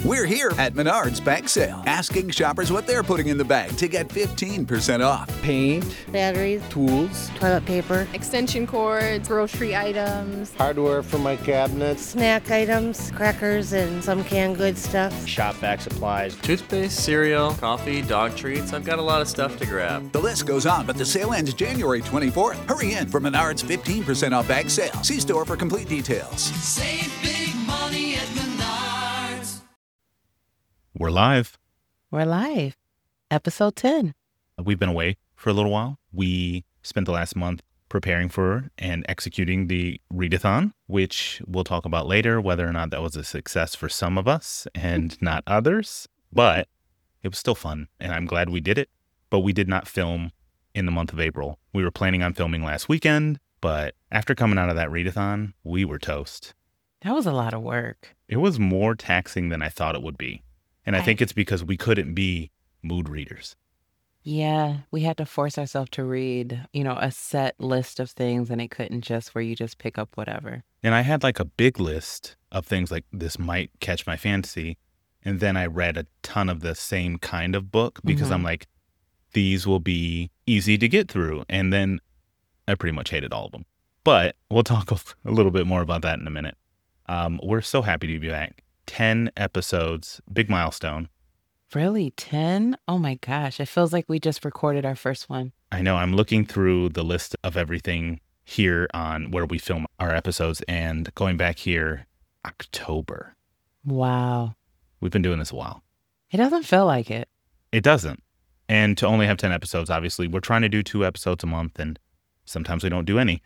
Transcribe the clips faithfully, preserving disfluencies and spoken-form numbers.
We're here at Menards Bag Sale, asking shoppers what they're putting in the bag to get fifteen percent off. Paint, batteries, tools, toilet paper, extension cords, grocery items, hardware for my cabinets, snack items, crackers, and some canned goods stuff, shop vac supplies, toothpaste, cereal, coffee, dog treats. I've got a lot of stuff to grab. The list goes on, but the sale ends January twenty-fourth. Hurry in for Menards fifteen percent off bag sale. See store for complete details. Save big money at Menards. We're live. We're live. Episode ten. We've been away for a little while. We spent the last month preparing for and executing the readathon, which we'll talk about later, whether or not that was a success for some of us and not others. But it was still fun, and I'm glad we did it. But we did not film in the month of April. We were planning on filming last weekend, but after coming out of that readathon, we were toast. That was a lot of work. It was more taxing than I thought it would be. And I, I think it's because we couldn't be mood readers. Yeah, we had to force ourselves to read, you know, a set list of things, and it couldn't just where you just pick up whatever. And I had like a big list of things like this might catch my fancy. And then I read a ton of the same kind of book because mm-hmm. I'm like, these will be easy to get through. And then I pretty much hated all of them. But we'll talk a little bit more about that in a minute. Um, we're so happy to be back. ten episodes, big milestone. Really? ten? Oh my gosh. It feels like we just recorded our first one. I know. I'm looking through the list of everything here on where we film our episodes and going back here, October. Wow. We've been doing this a while. It doesn't feel like it. It doesn't. And to only have ten episodes, obviously, we're trying to do two episodes a month, and sometimes we don't do any.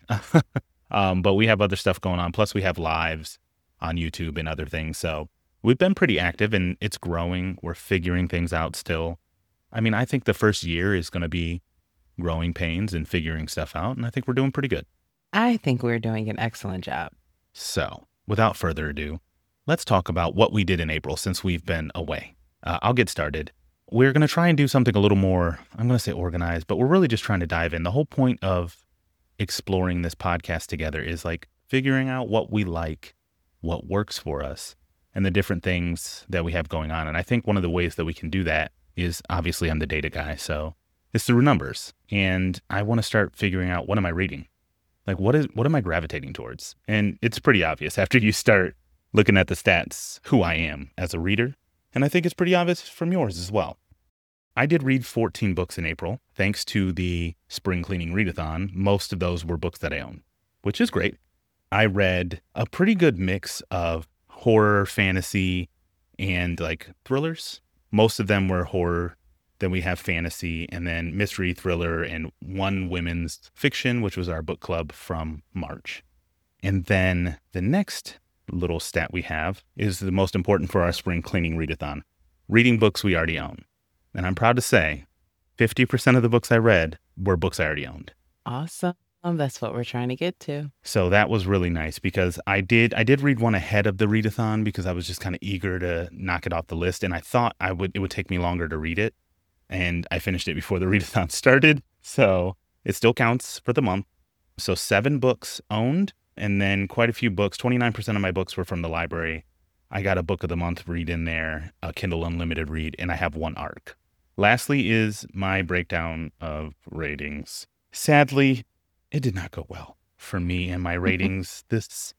um, but we have other stuff going on. Plus, we have lives on YouTube and other things. So we've been pretty active, and it's growing. We're figuring things out still. I mean, I think the first year is going to be growing pains and figuring stuff out, and I think we're doing pretty good. I think we're doing an excellent job. So without further ado, let's talk about what we did in April since we've been away. Uh, I'll get started. We're going to try and do something a little more, I'm going to say organized, but we're really just trying to dive in. The whole point of exploring this podcast together is like figuring out what we like, what works for us, and the different things that we have going on. And I think one of the ways that we can do that is, obviously I'm the data guy, so it's through numbers. And I want to start figuring out, what am I reading? Like, what is what am I gravitating towards? And it's pretty obvious after you start looking at the stats who I am as a reader. And I think it's pretty obvious from yours as well. I did read fourteen books in April, thanks to the spring cleaning readathon. Most of those were books that I own, which is great. I read a pretty good mix of horror, fantasy, and like thrillers. Most of them were horror. Then we have fantasy, and then mystery, thriller, and one women's fiction, which was our book club from March. And then the next little stat we have is the most important for our spring cleaning readathon. Reading books we already own. And I'm proud to say fifty percent of the books I read were books I already owned. Awesome. That's what we're trying to get to. So that was really nice because I did I did read one ahead of the readathon because I was just kind of eager to knock it off the list. And I thought I would it would take me longer to read it. And I finished it before the readathon started. So it still counts for the month. So seven books owned, and then quite a few books. twenty-nine percent of my books were from the library. I got a book of the month read in there, a Kindle Unlimited read, and I have one ARC. Lastly is my breakdown of ratings. Sadly, it did not go well for me and my ratings this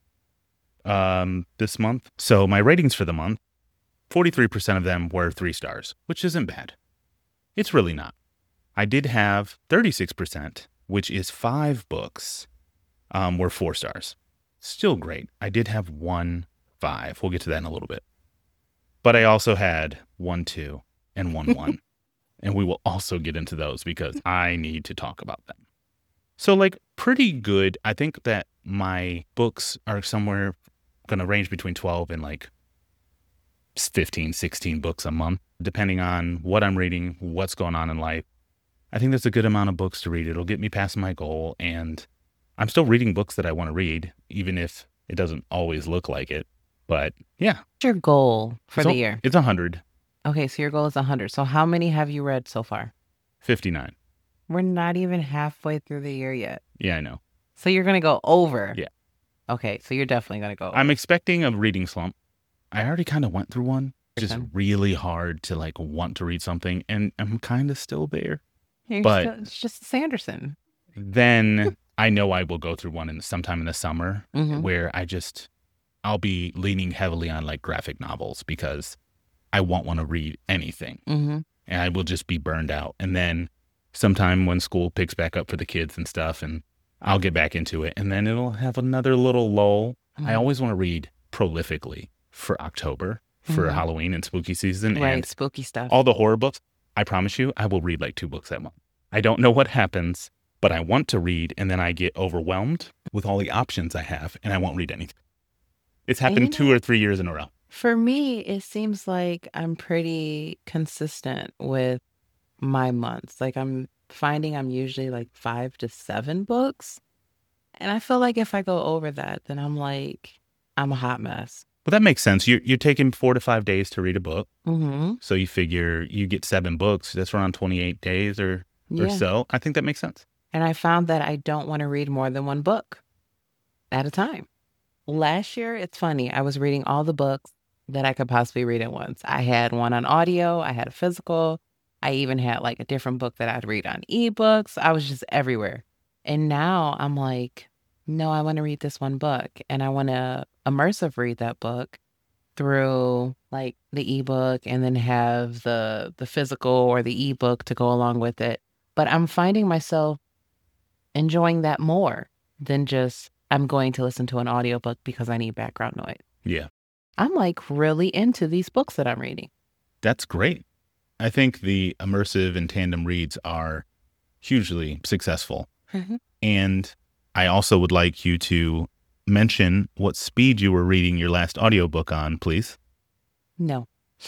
um, this month. So my ratings for the month, forty-three percent of them were three stars, which isn't bad. It's really not. I did have thirty-six percent, which is five books, um, were four stars. Still great. I did have one five. We'll get to that in a little bit. But I also had one two and one one. And we will also get into those because I need to talk about them. So like pretty good. I think that my books are somewhere going to range between twelve and like fifteen, sixteen books a month, depending on what I'm reading, what's going on in life. I think that's a good amount of books to read. It'll get me past my goal. And I'm still reading books that I want to read, even if it doesn't always look like it. But yeah. What's your goal for so the year? It's one hundred. Okay, so your goal is one hundred. So how many have you read so far? fifty-nine. We're not even halfway through the year yet. Yeah, I know. So you're going to go over? Yeah. Okay, so you're definitely going to go over. I'm expecting a reading slump. I already kind of went through one It's just person. really hard to like want to read something, and I'm kind of still there. You're but- still- it's just Sanderson. Then I know I will go through one in sometime in the summer Mhm. where I just I'll be leaning heavily on like graphic novels because I won't want to read anything, Mm-hmm. and I will just be burned out. And then sometime when school picks back up for the kids and stuff, and I'll get back into it, and then it'll have another little lull. I always want to read prolifically for October, for Mhm. Halloween and spooky season, Right, and spooky stuff. all the horror books. I promise you, I will read like two books that month. I don't know what happens, but I want to read, and then I get overwhelmed with all the options I have, and I won't read anything. It's And you happened two know- or three years in a row. For me, it seems like I'm pretty consistent with my months. Like I'm finding I'm usually like five to seven books. And I feel like if I go over that, then I'm like, I'm a hot mess. But that makes sense. You're, you're taking four to five days to read a book. Mm-hmm. So you figure you get seven books. That's around twenty-eight days or, or Yeah. so. I think that makes sense. And I found that I don't want to read more than one book at a time. Last year, it's funny. I was reading all the books that I could possibly read at once. I had one on audio. I had a physical. I even had like a different book that I'd read on ebooks. I was just everywhere. And now I'm like, no, I want to read this one book. And I want to immersive read that book through like the ebook and then have the the physical or the ebook to go along with it. But I'm finding myself enjoying that more than just I'm going to listen to an audiobook because I need background noise. Yeah, I'm like really into these books that I'm reading. that's great. I think the immersive and tandem reads are hugely successful. Mhm. And I also would like you to mention what speed you were reading your last audiobook on, please. No.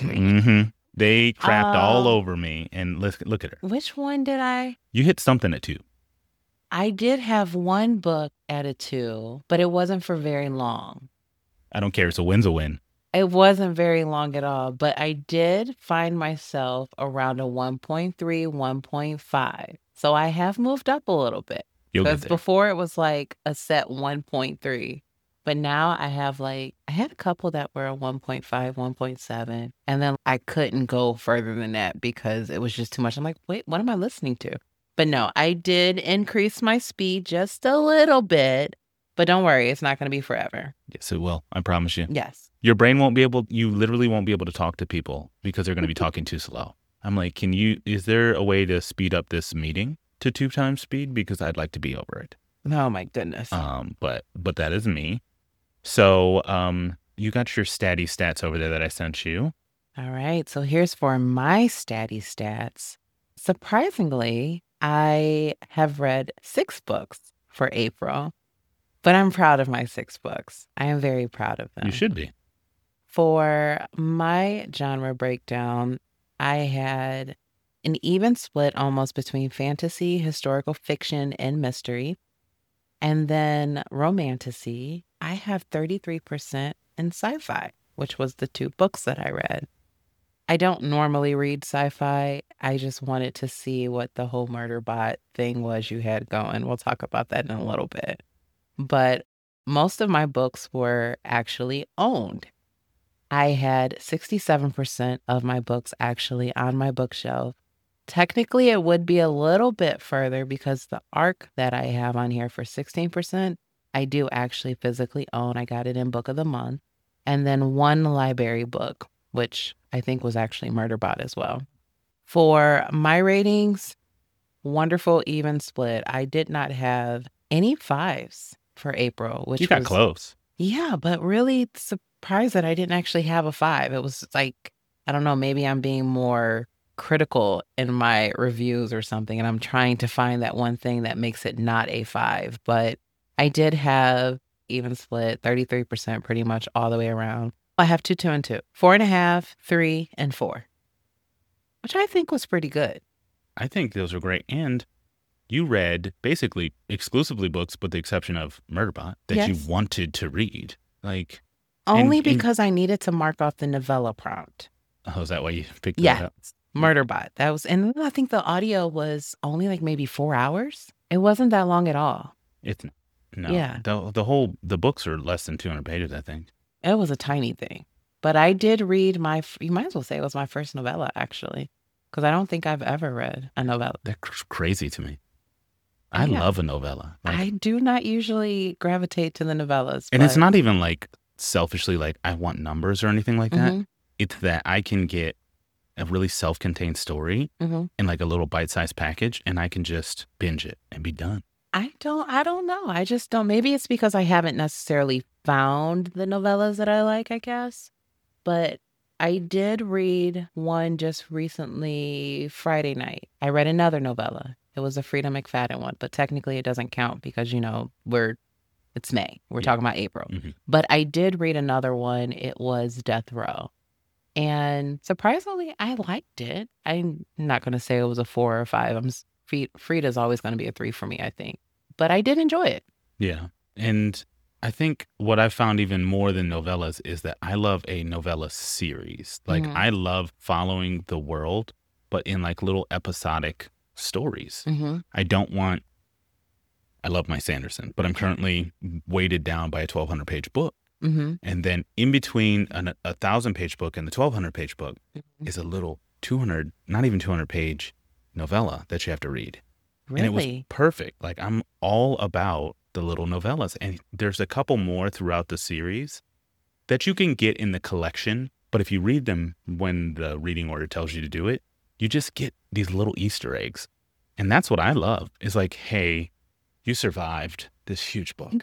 hmm They crapped all Oh. over me. And let's look at her. Which one did I? You hit something at two. I did have one book at a two, but it wasn't for very long. I don't care. It's a win's a win. It wasn't very long at all, but I did find myself around a one point three, one point five. So I have moved up a little bit. You'll get Because there. before it was like a set one point three. But now I have like, I had a couple that were a one point five, one point seven. And then I couldn't go further than that because it was just too much. I'm like, wait, what am I listening to? But no, I did increase my speed just a little bit. But don't worry, it's not going to be forever. Yes, it will. I promise you. Yes. Your brain won't be able, you literally won't be able to talk to people because they're going to be talking too slow. I'm like, can you, is there a way to speed up this meeting to two times speed? Because I'd like to be over it. Oh my goodness. Um, but, but that is me. So, um, you got your statty stats over there that I sent you. All right. So here's for my statty stats. Surprisingly, I have read six books for April, but I'm proud of my six books. I am very proud of them. You should be. For my genre breakdown, I had an even split almost between fantasy, historical fiction, and mystery. And then romantasy, I have thirty-three percent in sci-fi, which was the two books that I read. I don't normally read sci-fi. I just wanted to see what the whole Murderbot thing was you had going. We'll talk about that in a little bit. But most of my books were actually owned. I had sixty-seven percent of my books actually on my bookshelf. Technically, it would be a little bit further because the arc that I have on here for sixteen percent, I do actually physically own. I got it in Book of the Month. And then one library book, which I think was actually Murderbot as well. For my ratings, wonderful even split. I did not have any fives for April, which You got was, close. yeah, but really surprised that I didn't actually have a five. It was like, I don't know, maybe I'm being more critical in my reviews or something, and I'm trying to find that one thing that makes it not a five. But I did have even split, thirty-three percent pretty much all the way around. I have two, two, and two. Four and a half, three, and four, which I think was pretty good. I think those are great. And you read basically exclusively books, with the exception of Murderbot, that Yes. you wanted to read. Like, And- Only and- because I needed to mark off the novella prompt. oh, is that why you picked Yeah. that up? Murderbot. That was, and then I think the audio was only like maybe four hours. It wasn't that long at all. It's no. Yeah. The the whole the books are less than two hundred pages, I think. It was a tiny thing. But I did read my, f- you might as well say it was my first novella, actually, because I don't think I've ever read a novella. They're cr- crazy to me. I Yeah. love a novella. Like, I do not usually gravitate to the novellas. and it's but- not even like selfishly like I want numbers or anything like that. Mhm, It's that I can get a really self-contained story mhm. in like a little bite-sized package and I can just binge it and be done. I don't, I don't know. I just don't. Maybe it's because I haven't necessarily found the novellas that I like, I guess. But I did read one just recently, Friday night. I read another novella. It was a Frida McFadden one, but technically it doesn't count because, you know, we're, it's May. We're Yeah. talking about April. Mhm. But I did read another one. It was Death Row. And surprisingly, I liked it. I'm not going to say it was a four or five. I'm s- Fri- Frida's always going to be a three for me, I think. But I did enjoy it. Yeah. And I think what I've found even more than novellas is that I love a novella series. Like Mhm. I love following the world, but in like little episodic stories. Mm-hmm. I don't want, I love my Sanderson, but I'm currently weighted down by a twelve hundred page book. Mm-hmm. And then in between an, a thousand page book and the twelve hundred page book Mhm. is a little two hundred, not even two hundred page novella that you have to read. And it was Really? perfect. Like I'm all about the little novellas. And there's a couple more throughout the series that you can get in the collection. But if you read them when the reading order tells you to do it, you just get these little Easter eggs. And that's what I love. Is like, hey, you survived this huge book.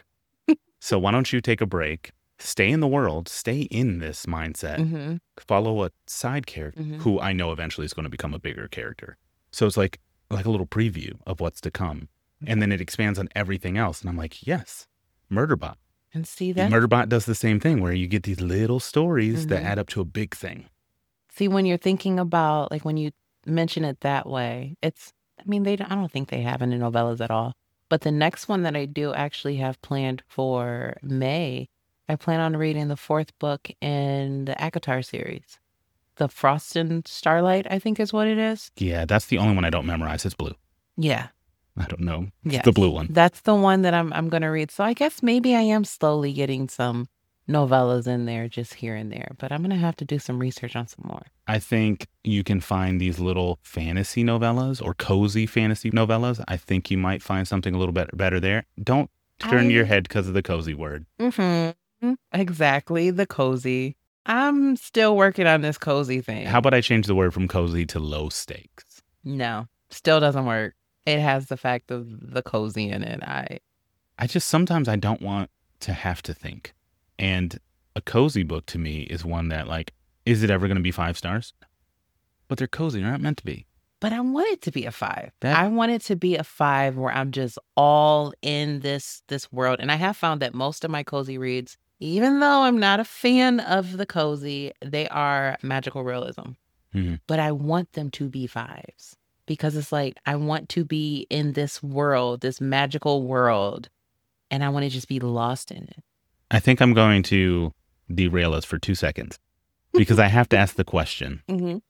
So why don't you take a break, stay in the world, stay in this mindset, Mm-hmm. follow a side character Mhm. who I know eventually is going to become a bigger character. So it's like like a little preview of what's to come. And then it expands on everything else. And I'm like, yes, Murderbot. And see that? Murderbot does the same thing where you get these little stories that Mhm. add up to a big thing. See, when you're thinking about, like, when you mention it that way, it's, I mean, they, don't- I don't think they have any novellas at all. But the next one that I do actually have planned for May, I plan on reading the fourth book in the ACOTAR series. The Frost and Starlight, I think is what it is. Yeah, that's the only one I don't memorize. It's blue. Yeah. I don't know. It's Yes. the blue one. That's the one that I'm I'm gonna read. So I guess maybe I am slowly getting some novellas in there just here and there. But I'm gonna have to do some research on some more. I think you can find these little fantasy novellas or cozy fantasy novellas. I think you might find something a little bit better there. Don't turn your I- head because of the cozy word. Mm-hmm. Exactly. The cozy. I'm still working on this cozy thing. How about I change the word from cozy to low stakes? No, still doesn't work. It has the fact of the cozy in it. I I just sometimes I don't want to have to think. And a cozy book to me is one that, like, is it ever going to be five stars? But they're cozy. They're not meant to be. But I want it to be a five. That- I want it to be a five where I'm just all in this this world. And I have found that most of my cozy reads, even though I'm not a fan of the cozy, they are magical realism. Mhm. But I want them to be fives because it's like I want to be in this world, this magical world, and I want to just be lost in it. I think I'm going to derail us for two seconds because I have to ask the question. Mm-hmm.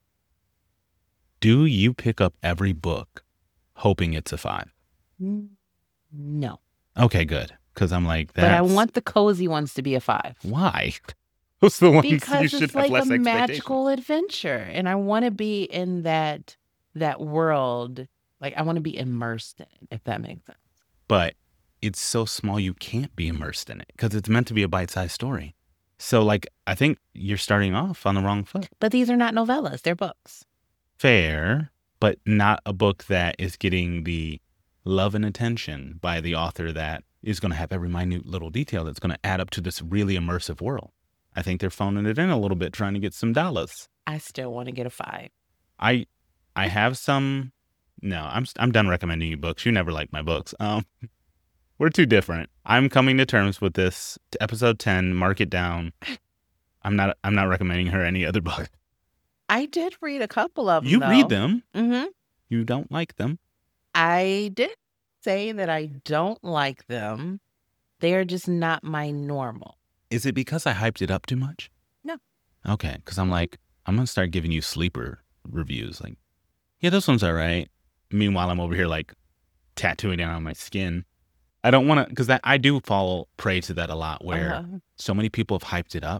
Do you pick up every book hoping it's a five? No. Okay, good. Because I'm like, But I that's want the cozy ones to be a five. why? Those are the ones you Because should it's have like less a expectation. magical adventure. And I want to be in that that world. Like I want to be immersed in it, if that makes sense. But it's so small you can't be immersed in it because it's meant to be a bite-sized story. So, like, I think you're starting off on the wrong foot. But these are not novellas, they're books. Fair, but not a book that is getting the love and attention by the author that is going to have every minute little detail that's going to add up to this really immersive world. I think they're phoning it in a little bit, trying to get some dollars. I still want to get a five. I I have some. No, I'm I'm done recommending you books. You never liked my books. Um, we're too different. I'm coming to terms with this. Episode ten, mark it down. I'm not I'm not recommending her any other book. I did read a couple of them. You read them. Mm-hmm. You don't like them. I did say that I don't like them. They are just not my normal. Is it because I hyped it up too much? No. Okay, because I'm like, I'm going to start giving you sleeper reviews. Like, yeah, this one's all right. Meanwhile, I'm over here like tattooing it on my skin. I don't want to, because I do fall prey to that a lot where Uh-huh. so many people have hyped it up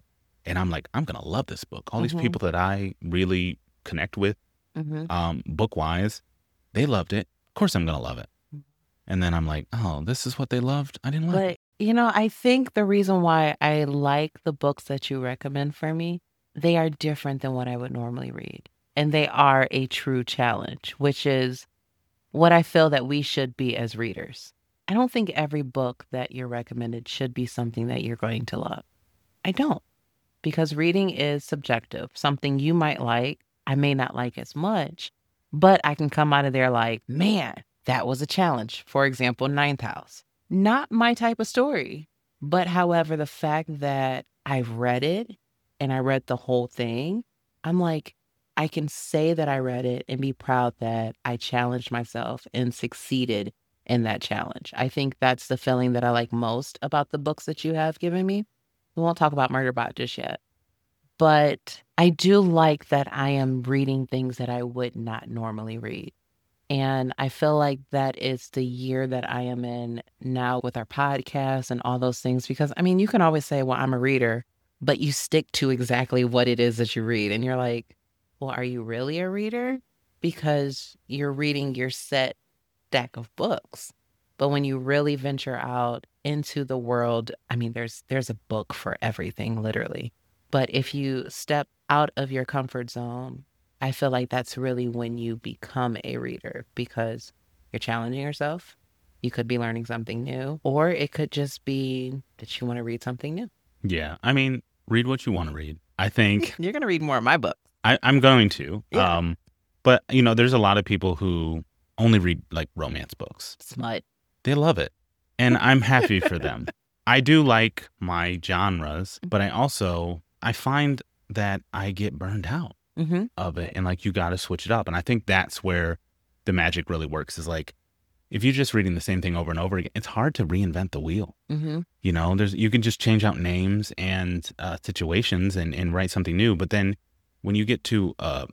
and I'm like, I'm gonna love this book. All these Mhm. people that I really connect with, Mhm. um, book wise, they loved it. Of course, I'm gonna love it. And then I'm like, oh, this is what they loved. I didn't like it. But, you know, I think the reason why I like the books that you recommend for me, they are different than what I would normally read. And they are a true challenge, which is what I feel that we should be as readers. I don't think every book that you're recommended should be something that you're going to love. I don't, because reading is subjective. Something you might like, I may not like as much, but I can come out of there like, man, that was a challenge. For example, Ninth House. Not my type of story. But however, the fact that I've read it and I read the whole thing, I'm like, I can say that I read it and be proud that I challenged myself and succeeded in that challenge. I think that's the feeling that I like most about the books that you have given me. We won't talk about Murderbot just yet. But I do like that I am reading things that I would not normally read. And I feel like that is the year that I am in now with our podcast and all those things. Because, I mean, you can always say, well, I'm a reader, but you stick to exactly what it is that you read. And you're like, well, are you really a reader? Because you're reading your set stack of books. But when you really venture out into the world, I mean, there's there's a book for everything, literally. But if you step out of your comfort zone, I feel like that's really when you become a reader, because you're challenging yourself. You could be learning something new, or it could just be that you want to read something new. Yeah. I mean, read what you want to read. I think You're going to read more of my books. I, I'm going to. Yeah. Um, but, you know, there's a lot of people who only read like romance books. Smut. They love it. And I'm happy for them. I do like my genres, but I also, I find that I get burned out Mm-hmm. of it. And like, you got to switch it up. And I think that's where the magic really works, is like, if you're just reading the same thing over and over again, it's hard to reinvent the wheel. Mm-hmm. You know, there's, you can just change out names and uh, situations and, and write something new. But then when you get to uh,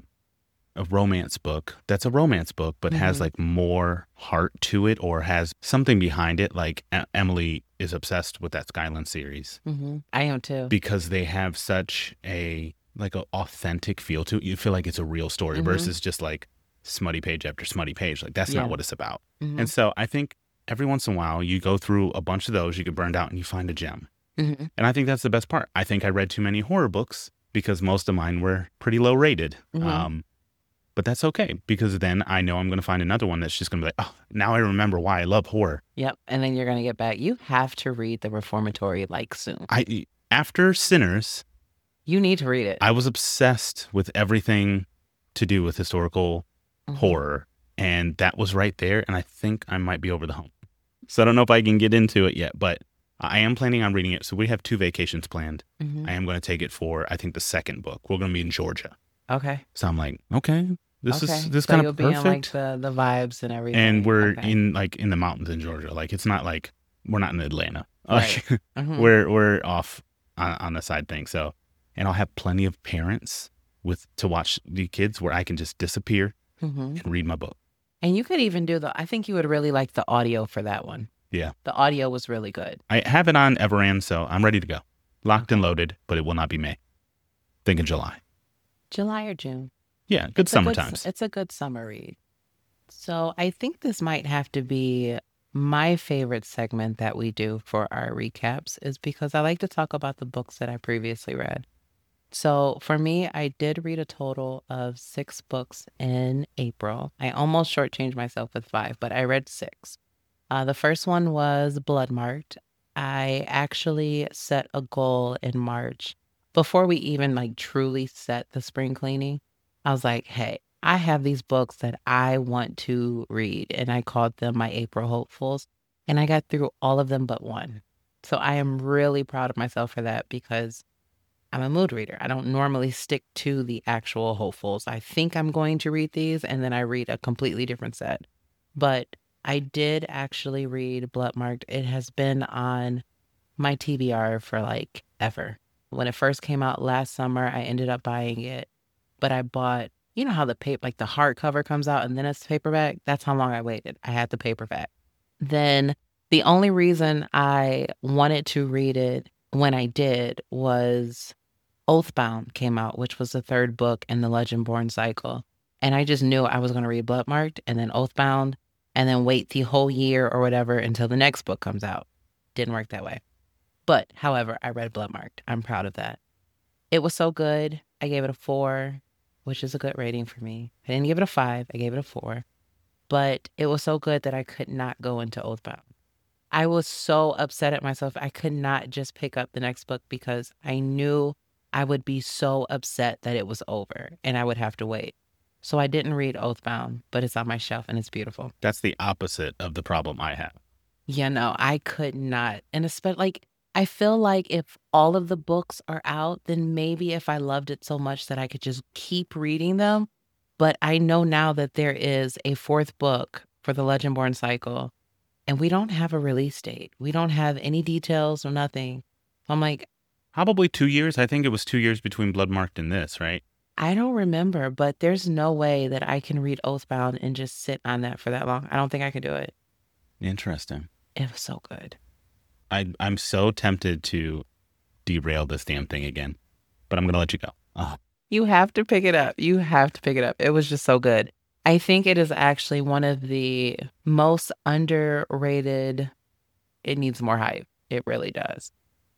a romance book, that's a romance book, but has Mhm. like more heart to it, or has something behind it. Like E- Emily is obsessed with that Skyland series Mm-hmm. I am too. because they have such a, like a authentic feel to it. You feel like it's a real story Mhm. versus just like smutty page after smutty page. Like, that's Yeah. not what it's about. Mhm. And so I think every once in a while you go through a bunch of those, you get burned out, and you find a gem. Mhm. And I think that's the best part. I think I read too many horror books because most of mine were pretty low rated. Mhm. Um, but that's okay, because then I know I'm going to find another one that's just going to be like, oh, now I remember why I love horror. Yep. And then you're going to get back. You have to read The Reformatory like soon. I after Sinners, You need to read it. I was obsessed with everything to do with historical Mhm. horror, and that was right there. And I think I might be over the hump. So I don't know if I can get into it yet, but I am planning on reading it. So we have two vacations planned. Mhm. I am going to take it for, I think, the second book. We're going to be in Georgia. Okay. So I'm like, okay, this okay. is this so kind you'll of be in like perfect. the, the vibes and everything. And we're Okay. in like in the mountains in Georgia. Like, it's not like we're not in Atlanta. Right. Like, Mhm. we're we're off on, on the side thing. So, and I'll have plenty of parents with to watch the kids where I can just disappear Mhm. and read my book. And you could even do the, I think you would really like the audio for that one. Yeah. The audio was really good. I have it on Everand, so I'm ready to go. Locked and loaded, but it will not be May. Thinking July. July or June. Yeah, good It's a summer good s- times. It's a good summer read. So I think this might have to be my favorite segment that we do for our recaps, is because I like to talk about the books that I previously read. So for me, I did read a total of six books in April. I almost shortchanged myself with five, but I read six. Uh, the first one was Bloodmarked. I actually set a goal in March before we even like truly set the spring cleaning. I was like, hey, I have these books that I want to read, and I called them my April hopefuls, and I got through all of them but one. So I am really proud of myself for that, because I'm a mood reader. I don't normally stick to the actual hopefuls. I think I'm going to read these, and then I read a completely different set. But I did actually read Bloodmarked. It has been on my T B R for like ever. When it first came out last summer, I ended up buying it, but I bought, you know how the paper, like the hardcover comes out and then it's paperback? That's how long I waited. I had the paperback. Then the only reason I wanted to read it when I did was Oathbound came out, which was the third book in the Legendborn cycle. And I just knew I was going to read Bloodmarked and then Oathbound and then wait the whole year or whatever until the next book comes out. Didn't work that way. But, however, I read Bloodmarked. I'm proud of that. It was so good. I gave it a four, which is a good rating for me. I didn't give it a five. I gave it a four. But it was so good that I could not go into Oathbound. I was so upset at myself. I could not just pick up the next book because I knew I would be so upset that it was over and I would have to wait. So I didn't read Oathbound, but it's on my shelf and it's beautiful. That's the opposite of the problem I have. Yeah, no, I could not. And especially, like, I feel like if all of the books are out, then maybe if I loved it so much that I could just keep reading them. But I know now that there is a fourth book for the Legendborn cycle, and we don't have a release date. We don't have any details or nothing. So I'm like, Probably two years. I think it was two years between Bloodmarked and this, right? I don't remember, but there's no way that I can read Oathbound and just sit on that for that long. I don't think I could do it. Interesting. It was so good. I, I'm so tempted to derail this damn thing again, but I'm going to let you go. Oh. You have to pick it up. You have to pick it up. It was just so good. I think it is actually one of the most underrated. It needs more hype. It really does.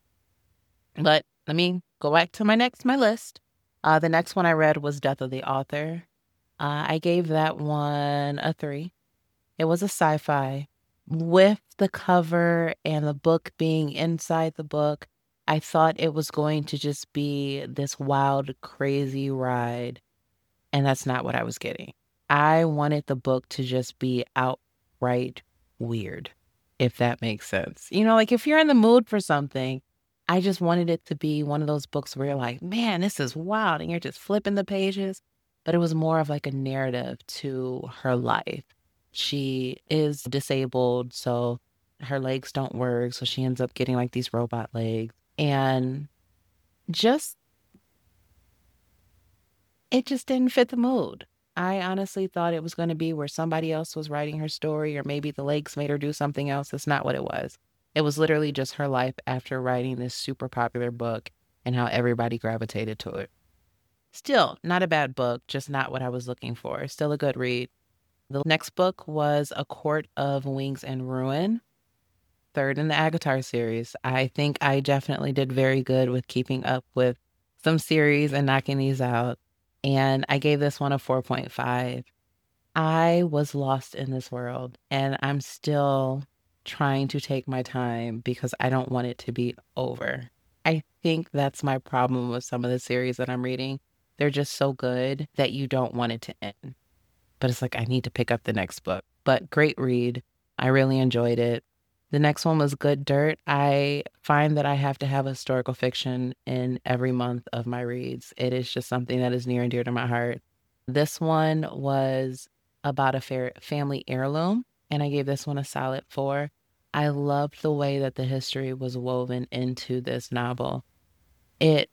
But let me go back to my next, my list. Uh, the next one I read was Death of the Author. Uh, I gave that one a three. It was a sci-fi. With the cover and the book being inside the book, I thought it was going to just be this wild, crazy ride. And that's not what I was getting. I wanted the book to just be outright weird, if that makes sense. You know, like if you're in the mood for something, I just wanted it to be one of those books where you're like, man, this is wild. And you're just flipping the pages. But it was more of like a narrative to her life. She is disabled, so her legs don't work. So she ends up getting like these robot legs. And just, it just didn't fit the mood. I honestly thought it was going to be where somebody else was writing her story, or maybe the legs made her do something else. That's not what it was. It was literally just her life after writing this super popular book and how everybody gravitated to it. Still, not a bad book, just not what I was looking for. Still a good read. The next book was A Court of Wings and Ruin, third in the Agatar series. I think I definitely did very good with keeping up with some series and knocking these out. And I gave this one a four point five. I was lost in this world, and I'm still trying to take my time because I don't want it to be over. I think that's my problem with some of the series that I'm reading. They're just so good that you don't want it to end. But it's like, I need to pick up the next book. But great read. I really enjoyed it. The next one was Good Dirt. I find that I have to have historical fiction in every month of my reads. It is just something that is near and dear to my heart. This one was about a fair family heirloom, and I gave this one a solid four. I loved the way that the history was woven into this novel. It,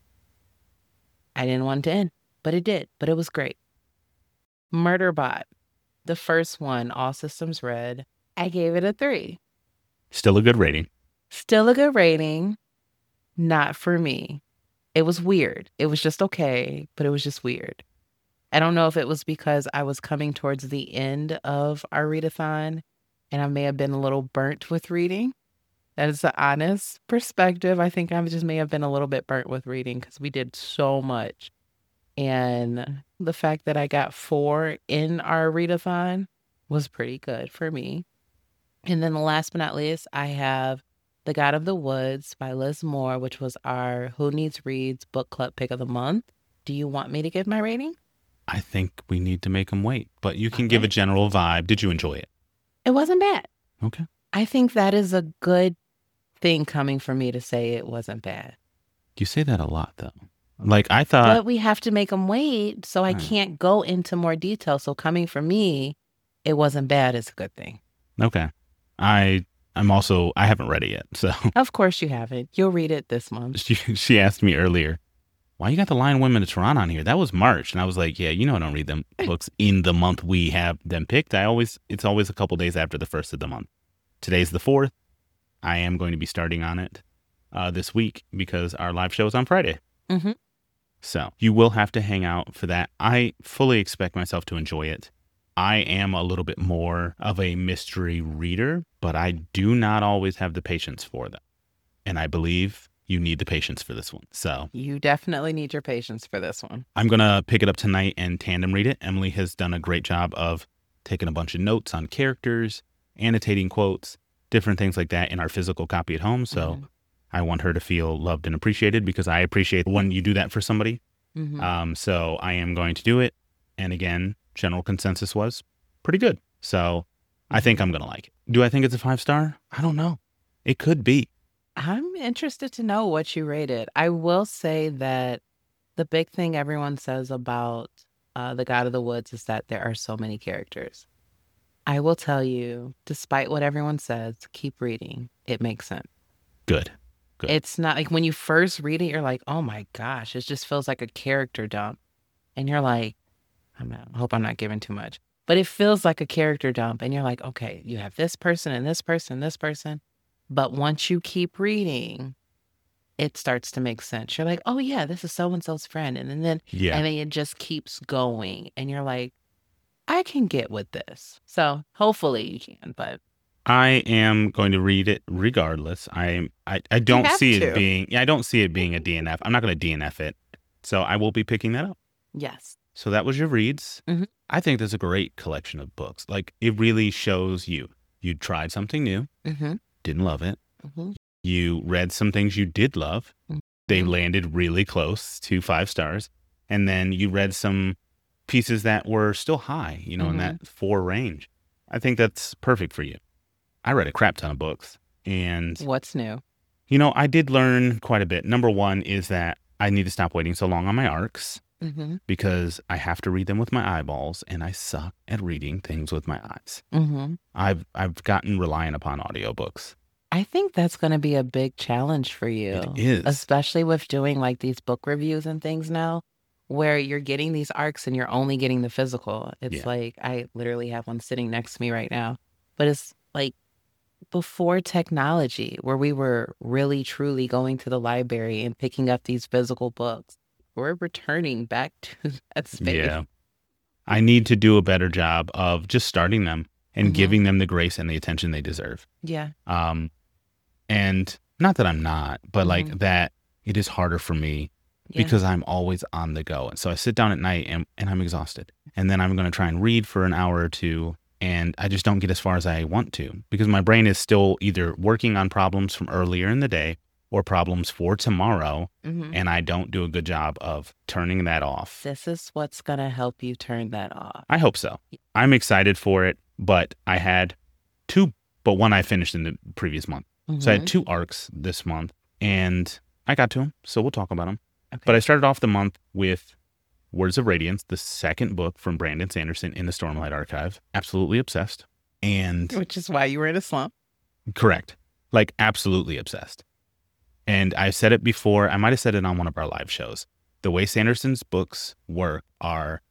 I didn't want it to end, but it did, but it was great. Murderbot, the first one, All Systems Red, I gave it a three. Still a good rating. Still a good rating. Not for me. It was weird. It was just okay, but it was just weird. I don't know if it was because I was coming towards the end of our readathon and I may have been a little burnt with reading. That is the honest perspective. I think I just may have been a little bit burnt with reading because we did so much. And the fact that I got four in our readathon was pretty good for me. And then the last but not least, I have The God of the Woods by Liz Moore, which was our Who Needs Reads book club pick of the month. Do you want me to give my rating? I think we need to make them wait, but you can Okay. give a general vibe. Did you enjoy it? It wasn't bad. Okay. I think that is a good thing coming from me to say it wasn't bad. You say that a lot, though. Like, I thought... But we have to make them wait, so I Right. can't go into more detail. So coming from me, it wasn't bad is a good thing. Okay. I, I'm also... I haven't read it yet, so... Of course you haven't. You'll read it this month. She, she asked me earlier, why you got The Lion Women of Tehran on here? That was March. And I was like, yeah, you know I don't read them books in the month we have them picked. I always... It's always a couple days after the first of the month. Today's the fourth. I am going to be starting on it uh, this week because our live show is on Friday. Mhm. So you will have to hang out for that. I fully expect myself to enjoy it. I am a little bit more of a mystery reader, but I do not always have the patience for them. And I believe you need the patience for this one. So You definitely need your patience for this one. I'm going to pick it up tonight and tandem read it. Emily has done a great job of taking a bunch of notes on characters, annotating quotes, different things like that in our physical copy at home. So Mhm. I want her to feel loved and appreciated because I appreciate when you do that for somebody. Mhm. Um, so I am going to do it. And again, general consensus was pretty good. So I think I'm going to like it. Do I think it's a five star? I don't know. It could be. I'm interested to know what you rated. I will say that the big thing everyone says about uh, The God of the Woods is that there are so many characters. I will tell you, despite what everyone says, keep reading. It makes sense. Good. Good. It's not like when you first read it, you're like, oh my gosh, it just feels like a character dump. And you're like, I'm not, I hope I'm not giving too much, but it feels like a character dump. And you're like, okay, you have this person and this person, this person. But once you keep reading, it starts to make sense. You're like, oh yeah, this is so-and-so's friend. And then, then Yeah. and then it just keeps going. And you're like, I can get with this. So hopefully you can, but I am going to read it regardless. I I, I don't have see to. it being yeah, I don't see it being a D N F. I'm not going to D N F it. So I will be picking that up. yes. So that was your reads. Mhm. I think that's a great collection of books. Like it really shows you you tried something new, Mm-hmm. didn't love it. Mm-hmm. You read some things you did love. Mhm. They landed really close to five stars. And then you read some pieces that were still high, you know, in that four range. I think that's perfect for you. I read a crap ton of books. And, What's new? you know, I did learn quite a bit. Number one is that I need to stop waiting so long on my arcs Mm-hmm. because I have to read them with my eyeballs, and I suck at reading things with my eyes. Mm-hmm. I've I've gotten reliant upon audiobooks. I think that's going to be a big challenge for you. It is. Especially with doing like these book reviews and things now, where you're getting these arcs and you're only getting the physical. It's Yeah. like, I literally have one sitting next to me right now, but it's like before technology, where we were really truly going to the library and picking up these physical books. We're returning back to that space. Yeah. I need to do a better job of just starting them and Mhm. giving them the grace and the attention they deserve. Yeah. Um, and not that I'm not, but like Mhm. that it is harder for me Yeah. because I'm always on the go. And so I sit down at night and, and I'm exhausted. And then I'm going to try and read for an hour or two. And I just don't get as far as I want to because my brain is still either working on problems from earlier in the day or problems for tomorrow. Mhm. And I don't do a good job of turning that off. This is what's going to help you turn that off. I hope so. I'm excited for it, but I had two, but one I finished in the previous month. So I had Mhm. two arcs this month and I got to them. So we'll talk about them. Okay. But I started off the month with Words of Radiance, the second book from Brandon Sanderson in the Stormlight Archive. Absolutely obsessed. And Which is why you were in a slump. correct. Like absolutely obsessed. And I said it before, I might have said it on one of our live shows. The way Sanderson's books work are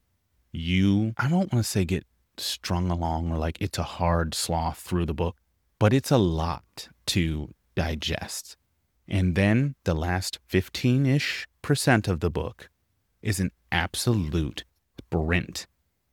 you, I don't want to say get strung along or like it's a hard sloth through the book, but it's a lot to digest. And then the last fifteen-ish percent of the book is an absolute sprint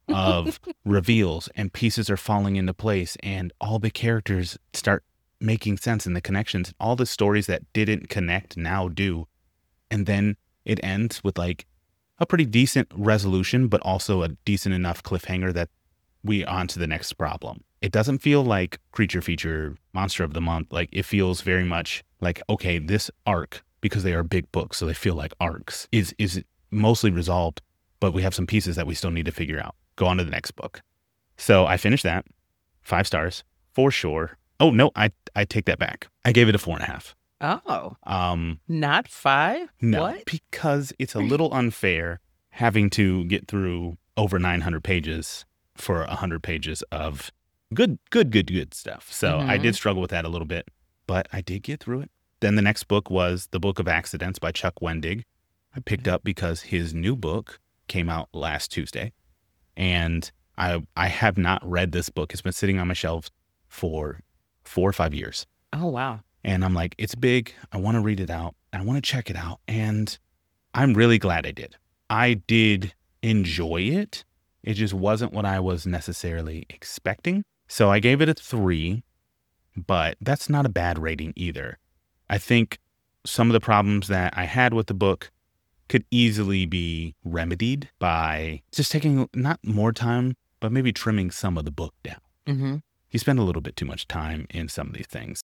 of reveals and pieces are falling into place and all the characters start making sense and the connections, all the stories that didn't connect now do. And then it ends with like a pretty decent resolution, but also a decent enough cliffhanger that we on to the next problem. It doesn't feel like creature feature monster of the month. Like it feels very much like, okay, this arc, because they are big books, so they feel like arcs, is is mostly resolved, but we have some pieces that we still need to figure out. Go on to the next book. So I finished that. Five stars for sure. Oh no, I I take that back. I gave it a four and a half. Oh, Um, not five? no, What? because it's a little unfair having to get through over nine hundred pages for one hundred pages of good, good, good, good stuff. So I Mhm. did struggle with that a little bit, but I did get through it. Then the next book was The Book of Accidents by Chuck Wendig. I picked up because his new book came out last Tuesday, and I I have not read this book. It's been sitting on my shelves for four or five years. Oh, wow. And I'm like, it's big. I want to read it out. I want to check it out. And I'm really glad I did. I did enjoy it. It just wasn't what I was necessarily expecting. So I gave it a three, but that's not a bad rating either. I think some of the problems that I had with the book could easily be remedied by just taking not more time, but maybe trimming some of the book down. Mm-hmm. You spend a little bit too much time in some of these things.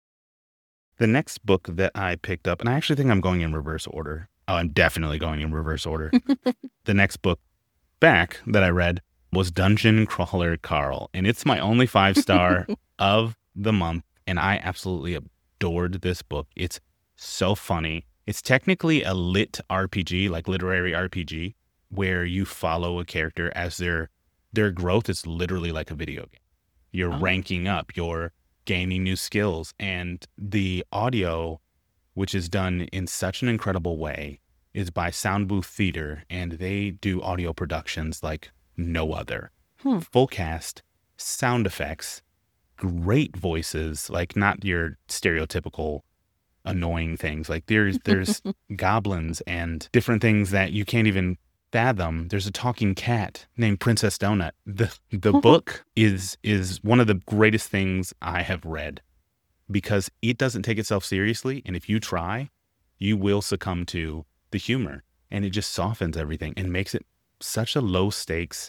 The next book that I picked up, and I actually think I'm going in reverse order. Oh, I'm definitely going in reverse order. The next book back that I read was Dungeon Crawler Carl, and it's my only five star of the month, and I absolutely adored this book. It's so funny. It's technically a lit R P G, like literary R P G, where you follow a character as their their growth is literally like a video game. You're Oh. ranking up, you're gaining new skills, and the audio, which is done in such an incredible way, is by Sound Booth Theater, and they do audio productions like no other. Hmm. Full cast, sound effects, great voices, like not your stereotypical annoying things. Like there's there's goblins and different things that you can't even fathom. There's a talking cat named Princess Donut. The the book is is one of the greatest things I have read because it doesn't take itself seriously, and if you try, you will succumb to the humor, and it just softens everything and makes it such a low stakes,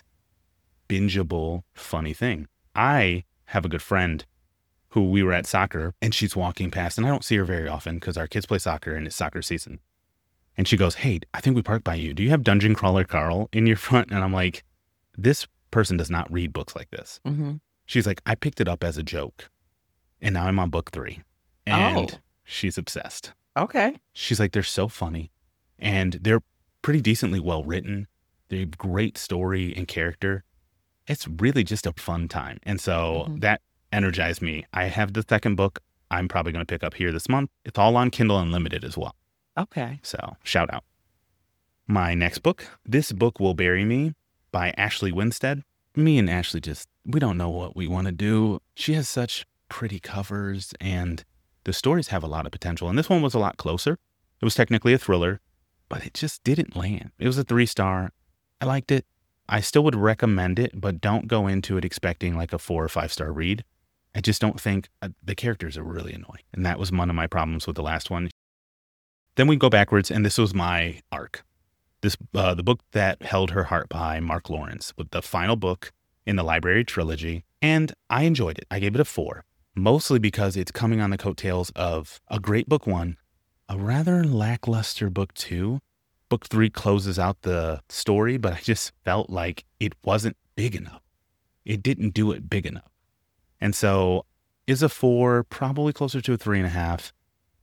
bingeable, funny thing. I have a good friend who we were at soccer, and she's walking past, and I don't see her very often because our kids play soccer and it's soccer season. And she goes, "Hey, I think we parked by you. Do you have Dungeon Crawler Carl in your front?" And I'm like, this person does not read books like this. Mm-hmm. She's like, "I picked it up as a joke, and now I'm on book three." And Oh. she's obsessed. Okay. She's like, "They're so funny, and they're pretty decently well written. They have great story and character. It's really just a fun time." And so Mhm. that energized me. I have the second book I'm probably going to pick up here this month. It's all on Kindle Unlimited as well. Okay. So shout out. My next book, This Book Will Bury Me by Ashley Winstead. Me and Ashley just, we don't know what we want to do. She has such pretty covers and the stories have a lot of potential. And this one was a lot closer. It was technically a thriller, but it just didn't land. It was a three star. I liked it. I still would recommend it, but don't go into it expecting like a four or five star read. I just don't think uh, the characters are really annoying. And that was one of my problems with the last one. Then we go backwards, and this was my arc. This uh, the book that held her heart by Mark Lawrence, with the final book in the library trilogy, and I enjoyed it. I gave it a four, mostly because it's coming on the coattails of a great book one, a rather lackluster book two. Book three closes out the story, but I just felt like it wasn't big enough. It didn't do it big enough. And so is a four, probably closer to a three and a half,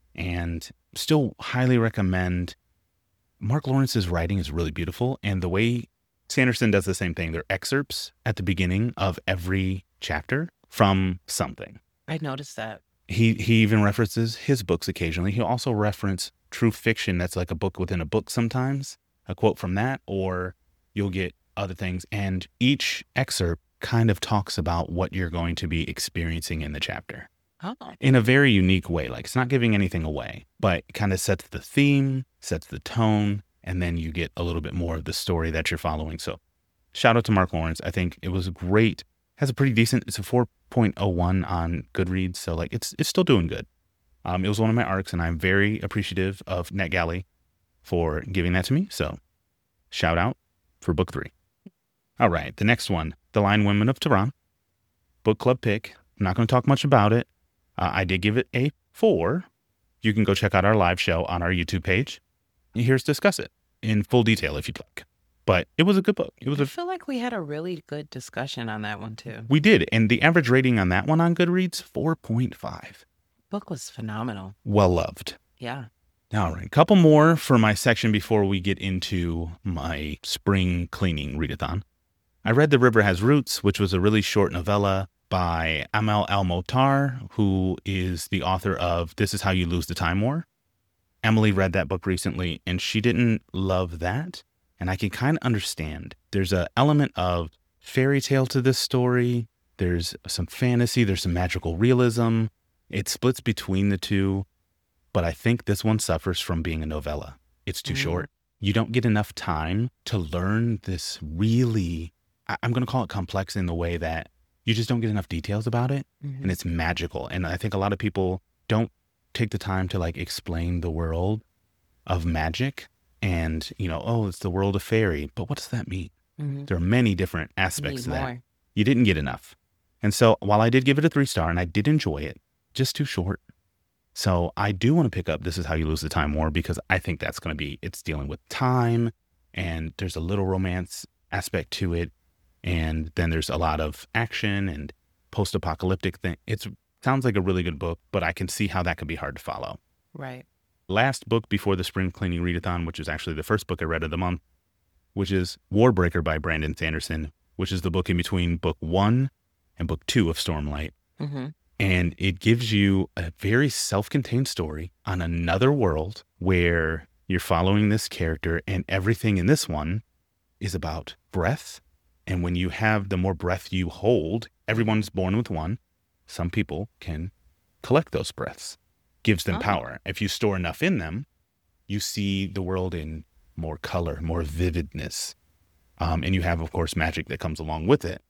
and still highly recommend. Mark Lawrence's writing is really beautiful, and the way Sanderson does the same thing. There are excerpts at the beginning of every chapter from something. I noticed that. He he even references his books occasionally. He'll also reference true fiction that's like a book within a book sometimes, a quote from that, or you'll get other things. And each excerpt kind of talks about what you're going to be experiencing in the chapter Oh. in a very unique way. Like it's not giving anything away, but it kind of sets the theme, sets the tone, and then you get a little bit more of the story that you're following. So shout out to Mark Lawrence. I think it was great. Has a pretty decent, it's a four point oh one on Goodreads. So like it's, it's still doing good. Um, it was one of my arcs, and I'm very appreciative of NetGalley for giving that to me. So shout out for book three. All right. The next one, The Lion Women of Tehran, book club pick. I'm not going to talk much about it. Uh, I did give it a four. You can go check out our live show on our YouTube page. Here's to discuss it in full detail if you'd like. But it was a good book. It was I a, feel like we had a really good discussion on that one too. we did. And the average rating on that one on Goodreads, four point five. Book was phenomenal. Well loved. Yeah. All right. Couple more for my section before we get into my spring cleaning readathon. I read The River Has Roots, which was a really short novella by Amal Al-Motar, who is the author of This Is How You Lose the Time War. Emily read that book recently, and she didn't love that. And I can kind of understand. There's an element of fairy tale to this story. There's some fantasy. There's some magical realism. It splits between the two. But I think this one suffers from being a novella. It's too Mm. short. you don't get enough time to learn this really, I- I'm going to call it complex in the way that you just don't get enough details about it. Mhm. And it's magical. And I think a lot of people don't take the time to like explain the world of magic and, you know, oh, it's the world of fairy. But what does that mean? Mhm. There are many different Need aspects of that. more. You didn't get enough. And so while I did give it a three star and I did enjoy it, just too short. So I do want to pick up This Is How You Lose the Time more because I think that's going to be, it's dealing with time and there's a little romance aspect to it. And then there's a lot of action and post-apocalyptic thing. It sounds like a really good book, but I can see how that could be hard to follow. Right. Last book before the Spring Cleaning Readathon, which is actually the first book I read of the month, which is Warbreaker by Brandon Sanderson, which is the book in between book one and book two of Stormlight. Mm-hmm. And it gives you a very self-contained story on another world where you're following this character and everything in this one is about breath. And when you have, the more breath you hold, everyone's born with one. Some people can collect those breaths. Gives them Oh. power. If you store enough in them, you see the world in more color, more vividness. Um, and you have, of course, magic that comes along with it.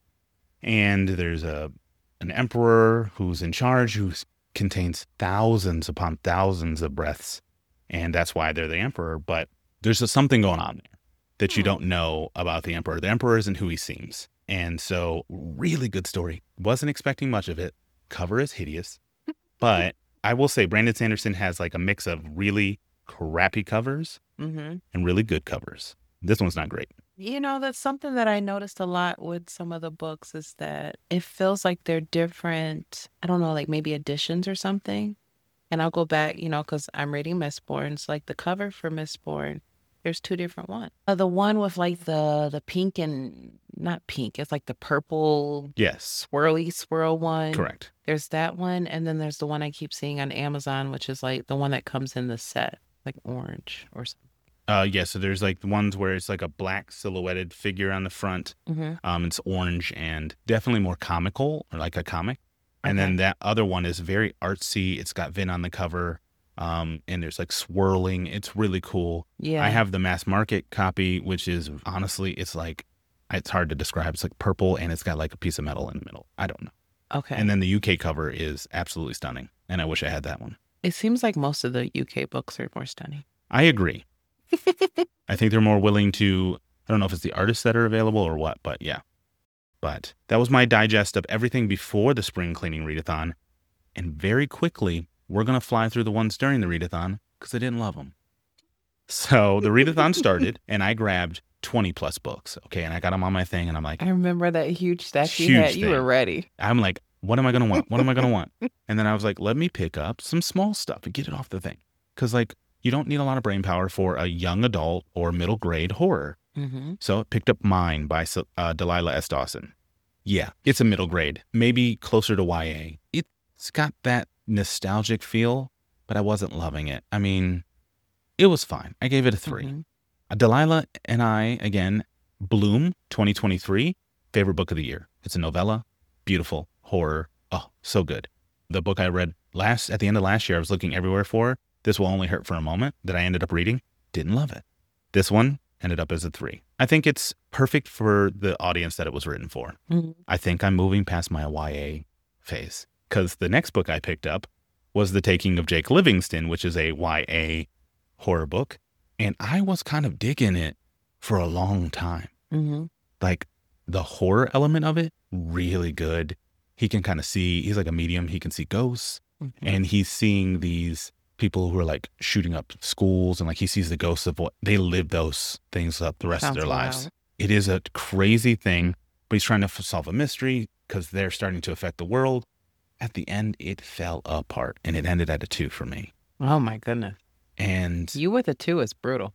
And there's a an emperor who's in charge who contains thousands upon thousands of breaths. And that's why they're the emperor. But there's a, something going on there that you Hmm. don't know about the emperor. The emperor isn't who he seems. And so really good story. Wasn't expecting much of it. Cover is hideous. But I will say Brandon Sanderson has like a mix of really crappy covers Mm-hmm. and really good covers. This one's not great. You know, that's something that I noticed a lot with some of the books is that it feels like they're different, I don't know, like maybe editions or something. And I'll go back, you know, because I'm reading Mistborn. It's like the cover for Mistborn, there's two different ones. Uh, the one with like the the pink and not pink, it's like the purple Yes, swirly swirl one. correct. There's that one. And then there's the one I keep seeing on Amazon, which is like the one that comes in the set, like orange or something. Uh, yeah, so there's like the ones where it's like a black silhouetted figure on the front. Mm-hmm. Um, it's orange and definitely more comical, or like a comic. And Okay. then that other one is very artsy. It's got Vin on the cover. Um, and there's like swirling. It's really cool. Yeah. I have the mass market copy, which is honestly, it's like, it's hard to describe. It's like purple and it's got like a piece of metal in the middle. I don't know. Okay. And then the U K cover is absolutely stunning. And I wish I had that one. It seems like most of the U K books are more stunning. I agree. I think they're more willing to, I don't know if it's the artists that are available or what, but yeah. But that was my digest of everything before the Spring Cleaning Readathon. And very quickly, we're going to fly through the ones during the readathon because I didn't love them. So the readathon started and I grabbed twenty plus books. Okay. And I got them on my thing and I'm like, I remember that huge stack you Huge had. You were thing. ready. I'm like, what am I going to want? What am I going to want? And then I was like, let me pick up some small stuff and get it off the thing. Because like, you don't need a lot of brain power for a young adult or middle grade horror. Mm-hmm. So I picked up Mine by uh, Delilah S. Dawson. Yeah, it's a middle grade, maybe closer to Y A. It's got that nostalgic feel, but I wasn't loving it. I mean, it was fine. I gave it a three. Mm-hmm. Uh, Delilah and I, again, Bloom twenty twenty-three, favorite book of the year. It's a novella, beautiful, horror. Oh, so good. The book I read last at the end of last year, I was looking everywhere for. This Will Only Hurt for a Moment, that I ended up reading. Didn't love it. This one ended up as a three. I think it's perfect for the audience that it was written for. Mm-hmm. I think I'm moving past my Y A phase because the next book I picked up was The Taking of Jake Livingston, which is a Y A horror book. And I was kind of digging it for a long time. Mm-hmm. Like the horror element of it, really good. He can kind of see, he's like a medium. He can see ghosts Mm-hmm. and he's seeing these people who are like shooting up schools and like he sees the ghosts of what they live those things up the rest Sounds of their lives. wild. It is a crazy thing, but he's trying to f- solve a mystery because they're starting to affect the world. At the end, it fell apart and it ended at a two for me. Oh my goodness. And You with a two is brutal.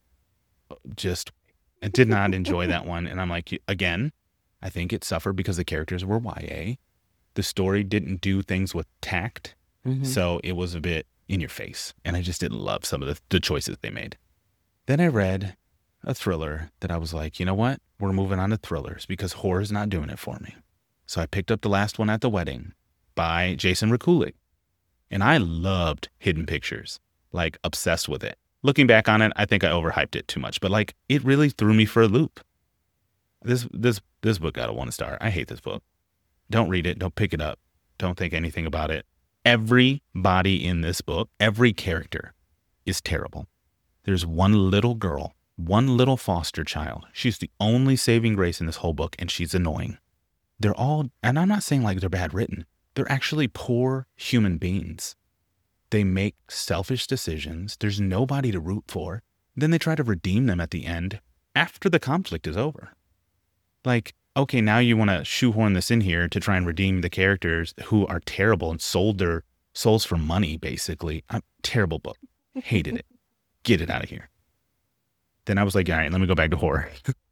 just, I did not enjoy that one. And I'm like, again, I think it suffered because the characters were Y A. The story didn't do things with tact. Mm-hmm. So it was a bit in your face. And I just didn't love some of the, the choices they made. Then I read a thriller that I was like, you know what? We're moving on to thrillers because horror's not doing it for me. So I picked up The Last One at the Wedding by Jason Rikulik. And I loved Hidden Pictures, like obsessed with it. Looking back on it, I think I overhyped it too much, but like it really threw me for a loop. This this this book got a one star. I hate this book. Don't read it. Don't pick it up. Don't think anything about it. Everybody in this book, every character is terrible. There's one little girl, one little foster child. She's the only saving grace in this whole book, and she's annoying. They're all, and I'm not saying like they're bad written. They're actually poor human beings. They make selfish decisions. There's nobody to root for. Then they try to redeem them at the end after the conflict is over. Like, okay, now you want to shoehorn this in here to try and redeem the characters who are terrible and sold their souls for money, basically. A terrible book. Hated it. Get it out of here. Then I was like, all right, let me go back to horror.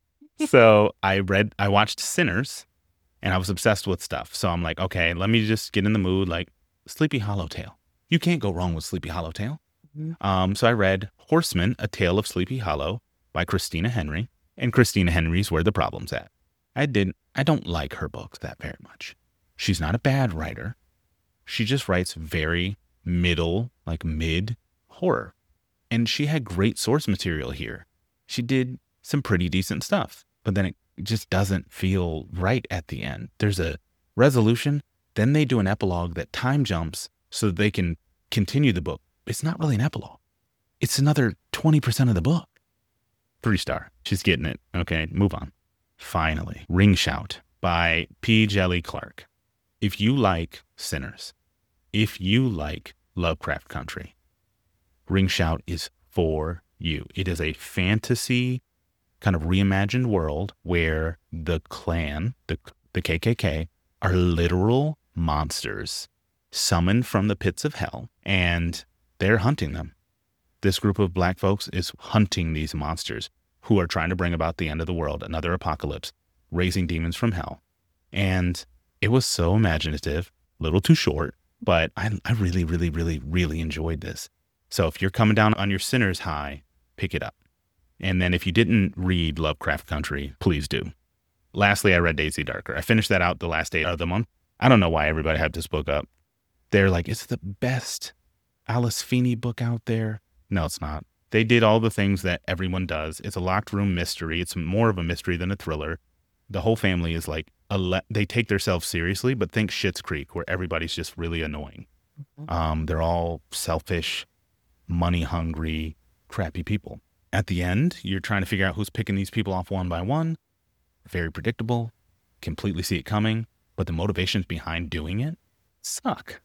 So I read, I watched Sinners, and I was obsessed with stuff. So I'm like, okay, let me just get in the mood, like Sleepy Hollow Tale. You can't go wrong with Sleepy Hollow Tale. Mm-hmm. Um, so I read Horseman, A Tale of Sleepy Hollow by Christina Henry. And Christina Henry's where the problem's at. I didn't, I don't like her books that very much. She's not a bad writer. She just writes very middle, like mid horror. And she had great source material here. She did some pretty decent stuff, but then it just doesn't feel right at the end. There's a resolution. Then they do an epilogue that time jumps so that they can continue the book. It's not really an epilogue. It's another twenty percent of the book. Three star. She's getting it. Okay, move on. Finally, Ring Shout by P. Djèlí Clark. If you like Sinners, if you like Lovecraft Country, Ring Shout is for you. It is a fantasy kind of reimagined world where the Klan, the, the K K K, are literal monsters summoned from the pits of hell, and they're hunting them. This group of black folks is hunting these monsters who are trying to bring about the end of the world, another apocalypse, raising demons from hell. And it was so imaginative, a little too short, but I, I really, really, really, really enjoyed this. So if you're coming down on your Sinners high, pick it up. And then if you didn't read Lovecraft Country, please do. Lastly, I read Daisy Darker. I finished that out the last day of the month. I don't know why everybody had this book up. They're like, it's the best Alice Feeney book out there. No, it's not. They did all the things that everyone does. It's a locked room mystery. It's more of a mystery than a thriller. The whole family is like, a le- they take themselves seriously, but think Schitt's Creek, where everybody's just really annoying. Mm-hmm. Um, they're all selfish, money-hungry, crappy people. At the end, you're trying to figure out who's picking these people off one by one. Very predictable. Completely see it coming. But the motivations behind doing it suck.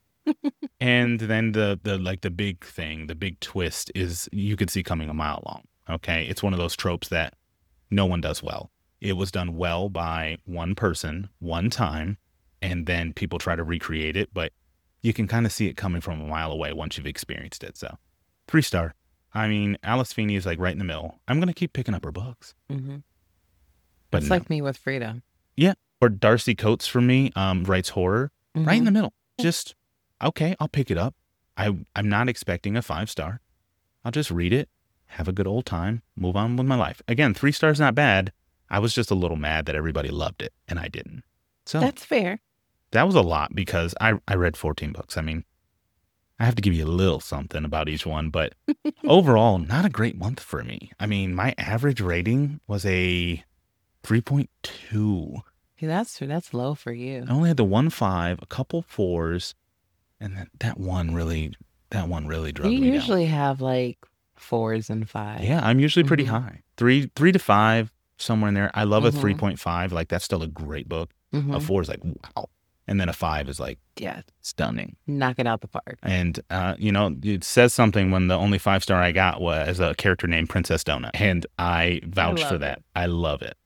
And then the the like the big thing, the big twist is you could see coming a mile long. Okay, it's one of those tropes that no one does well. It was done well by one person, one time, and then people try to recreate it, but you can kind of see it coming from a mile away once you've experienced it. So, three star. I mean, Alice Feeney is like right in the middle. I'm gonna keep picking up her books. Mm-hmm. But it's no. like me with Frida. Yeah, or Darcy Coates for me um, writes horror mm-hmm. right in the middle. Just okay, I'll pick it up. I, I'm not expecting a five star. I'll just read it, have a good old time, move on with my life. Again, three stars not bad. I was just a little mad that everybody loved it and I didn't. So that's fair. That was a lot because I, I read fourteen books. I mean, I have to give you a little something about each one, but overall, not a great month for me. I mean, my average rating was a three point two. See, that's that's low for you. I only had the one five, a couple fours. And that, that one really, that one really drug you me down. You usually have like fours and five. Yeah, I'm usually pretty mm-hmm. high. Three, three to five, somewhere in there. I love mm-hmm. a three point five. Like that's still a great book. Mm-hmm. A four is like, wow. And then a five is like, yeah, stunning. Knock it out the park. And, uh, you know, it says something when the only five star I got was a character named Princess Donut. And I vouch I for that. It. I love it.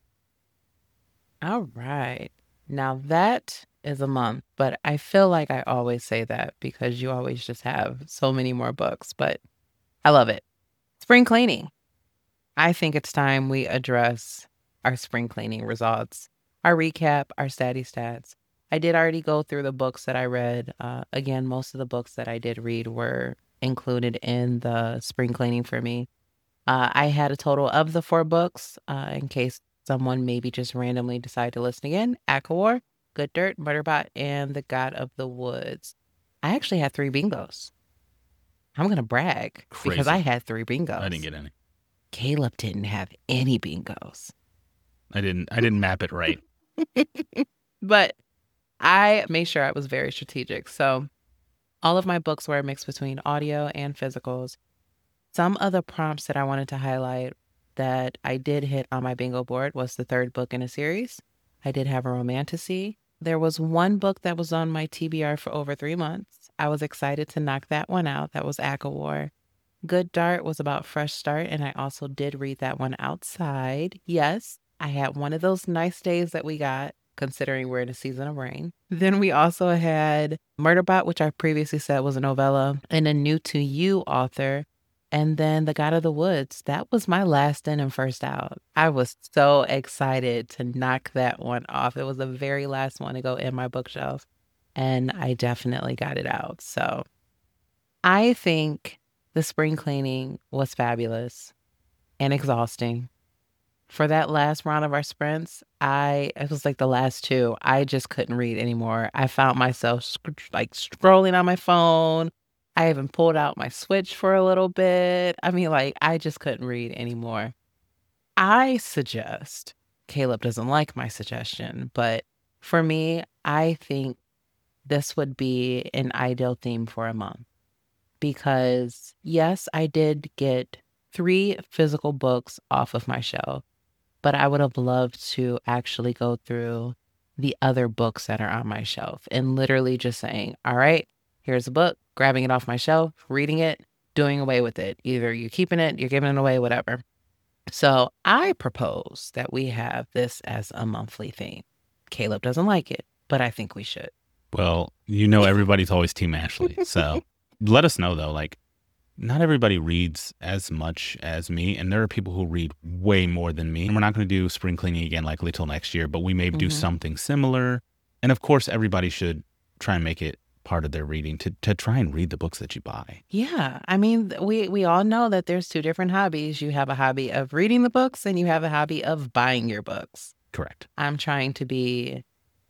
All right. Now that is a month, but I feel like I always say that because you always just have so many more books, but I love it. Spring cleaning. I think it's time we address our spring cleaning results, our recap, our statty stats. I did already go through the books that I read. Uh, again, most of the books that I did read were included in the spring cleaning for me. Uh, I had a total of the four books uh, in case someone maybe just randomly decided to listen again. ACOWAR, Good Dirt, Murderbot, and The God of the Woods. I actually had three bingos. I'm going to brag because Crazy. I had three bingos. I didn't get any. Caleb didn't have any bingos. I didn't. I didn't map it right. But I made sure I was very strategic. So all of my books were a mix between audio and physicals. Some of the prompts that I wanted to highlight that I did hit on my bingo board was the third book in a series. I did have a romantasy. There was one book that was on my T B R for over three months. I was excited to knock that one out. That was ACOWAR. Good Dart was about Fresh Start, and I also did read that one outside. Yes, I had one of those nice days that we got, considering we're in a season of rain. Then we also had Murderbot, which I previously said was a novella, and a new to you author. And then The God of the Woods. That was my last in and first out. I was so excited to knock that one off. It was the very last one to go in my bookshelf, and I definitely got it out. So I think the spring cleaning was fabulous and exhausting. For that last round of our sprints, I it was like the last two. I just couldn't read anymore. I found myself sc- like scrolling on my phone. I even pulled out my Switch for a little bit. I mean, like, I just couldn't read anymore. I suggest, Caleb doesn't like my suggestion, but for me, I think this would be an ideal theme for a month. Because, yes, I did get three physical books off of my shelf, but I would have loved to actually go through the other books that are on my shelf and literally just saying, all right, here's a book, grabbing it off my shelf, reading it, doing away with it. Either you're keeping it, you're giving it away, whatever. So I propose that we have this as a monthly theme. Caleb doesn't like it, but I think we should. Well, you know, everybody's always Team Ashley. So let us know, though, like, not everybody reads as much as me, and there are people who read way more than me. And we're not going to do spring cleaning again likely till next year, but we may do Mhm. something similar. And of course, everybody should try and make it part of their reading to, to try and read the books that you buy. Yeah. I mean, th- we, we all know that there's two different hobbies. You have a hobby of reading the books and you have a hobby of buying your books. Correct. I'm trying to be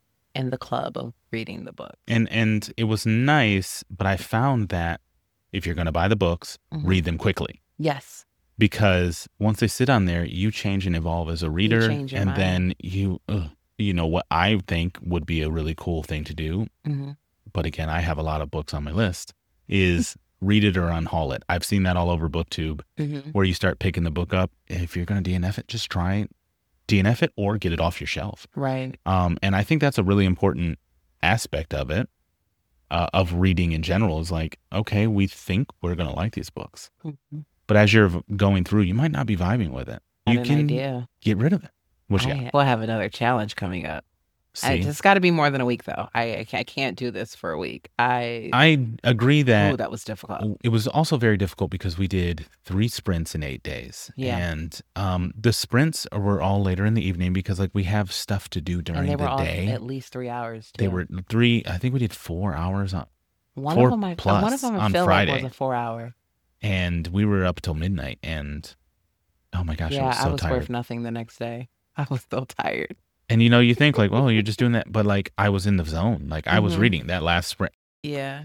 in the club of reading the book. And and it was nice, but I found that if you're going to buy the books, Mhm. read them quickly. Yes. Because once they sit on there, you change and evolve as a reader. change your and mind. then you, ugh, you know, what I think would be a really cool thing to do, hmm but again, I have a lot of books on my list, is read it or unhaul it. I've seen that all over BookTube hmm where you start picking the book up. If you're going to D N F it, just try D N F it or get it off your shelf. Right. Um, and I think that's a really important aspect of it, uh, of reading in general, is like, okay, we think we're going to like these books. Mhm. But as you're v- going through, you might not be vibing with it. I You had an can idea. get rid of it. What you got? I, we'll have another challenge coming up. I, See, it's got to be more than a week, though. I, I, can't, I can't do this for a week. I, I agree oh, that that was difficult. it was also very difficult because we did three sprints in eight days. Yeah. And um, the sprints were all later in the evening because like we have stuff to do during And they the were all day. at least three hours. Too. They were three, I think we did four hours on, one four of them. I, plus one of them I on feel Friday. like was a four hour. and we were up till midnight. And oh my gosh, I yeah, was so I was tired. worth nothing the next day. I was so tired. And you know, you think like, well, you're just doing that. But like I was in the zone. Like I was Mhm. reading that last sprint. Yeah.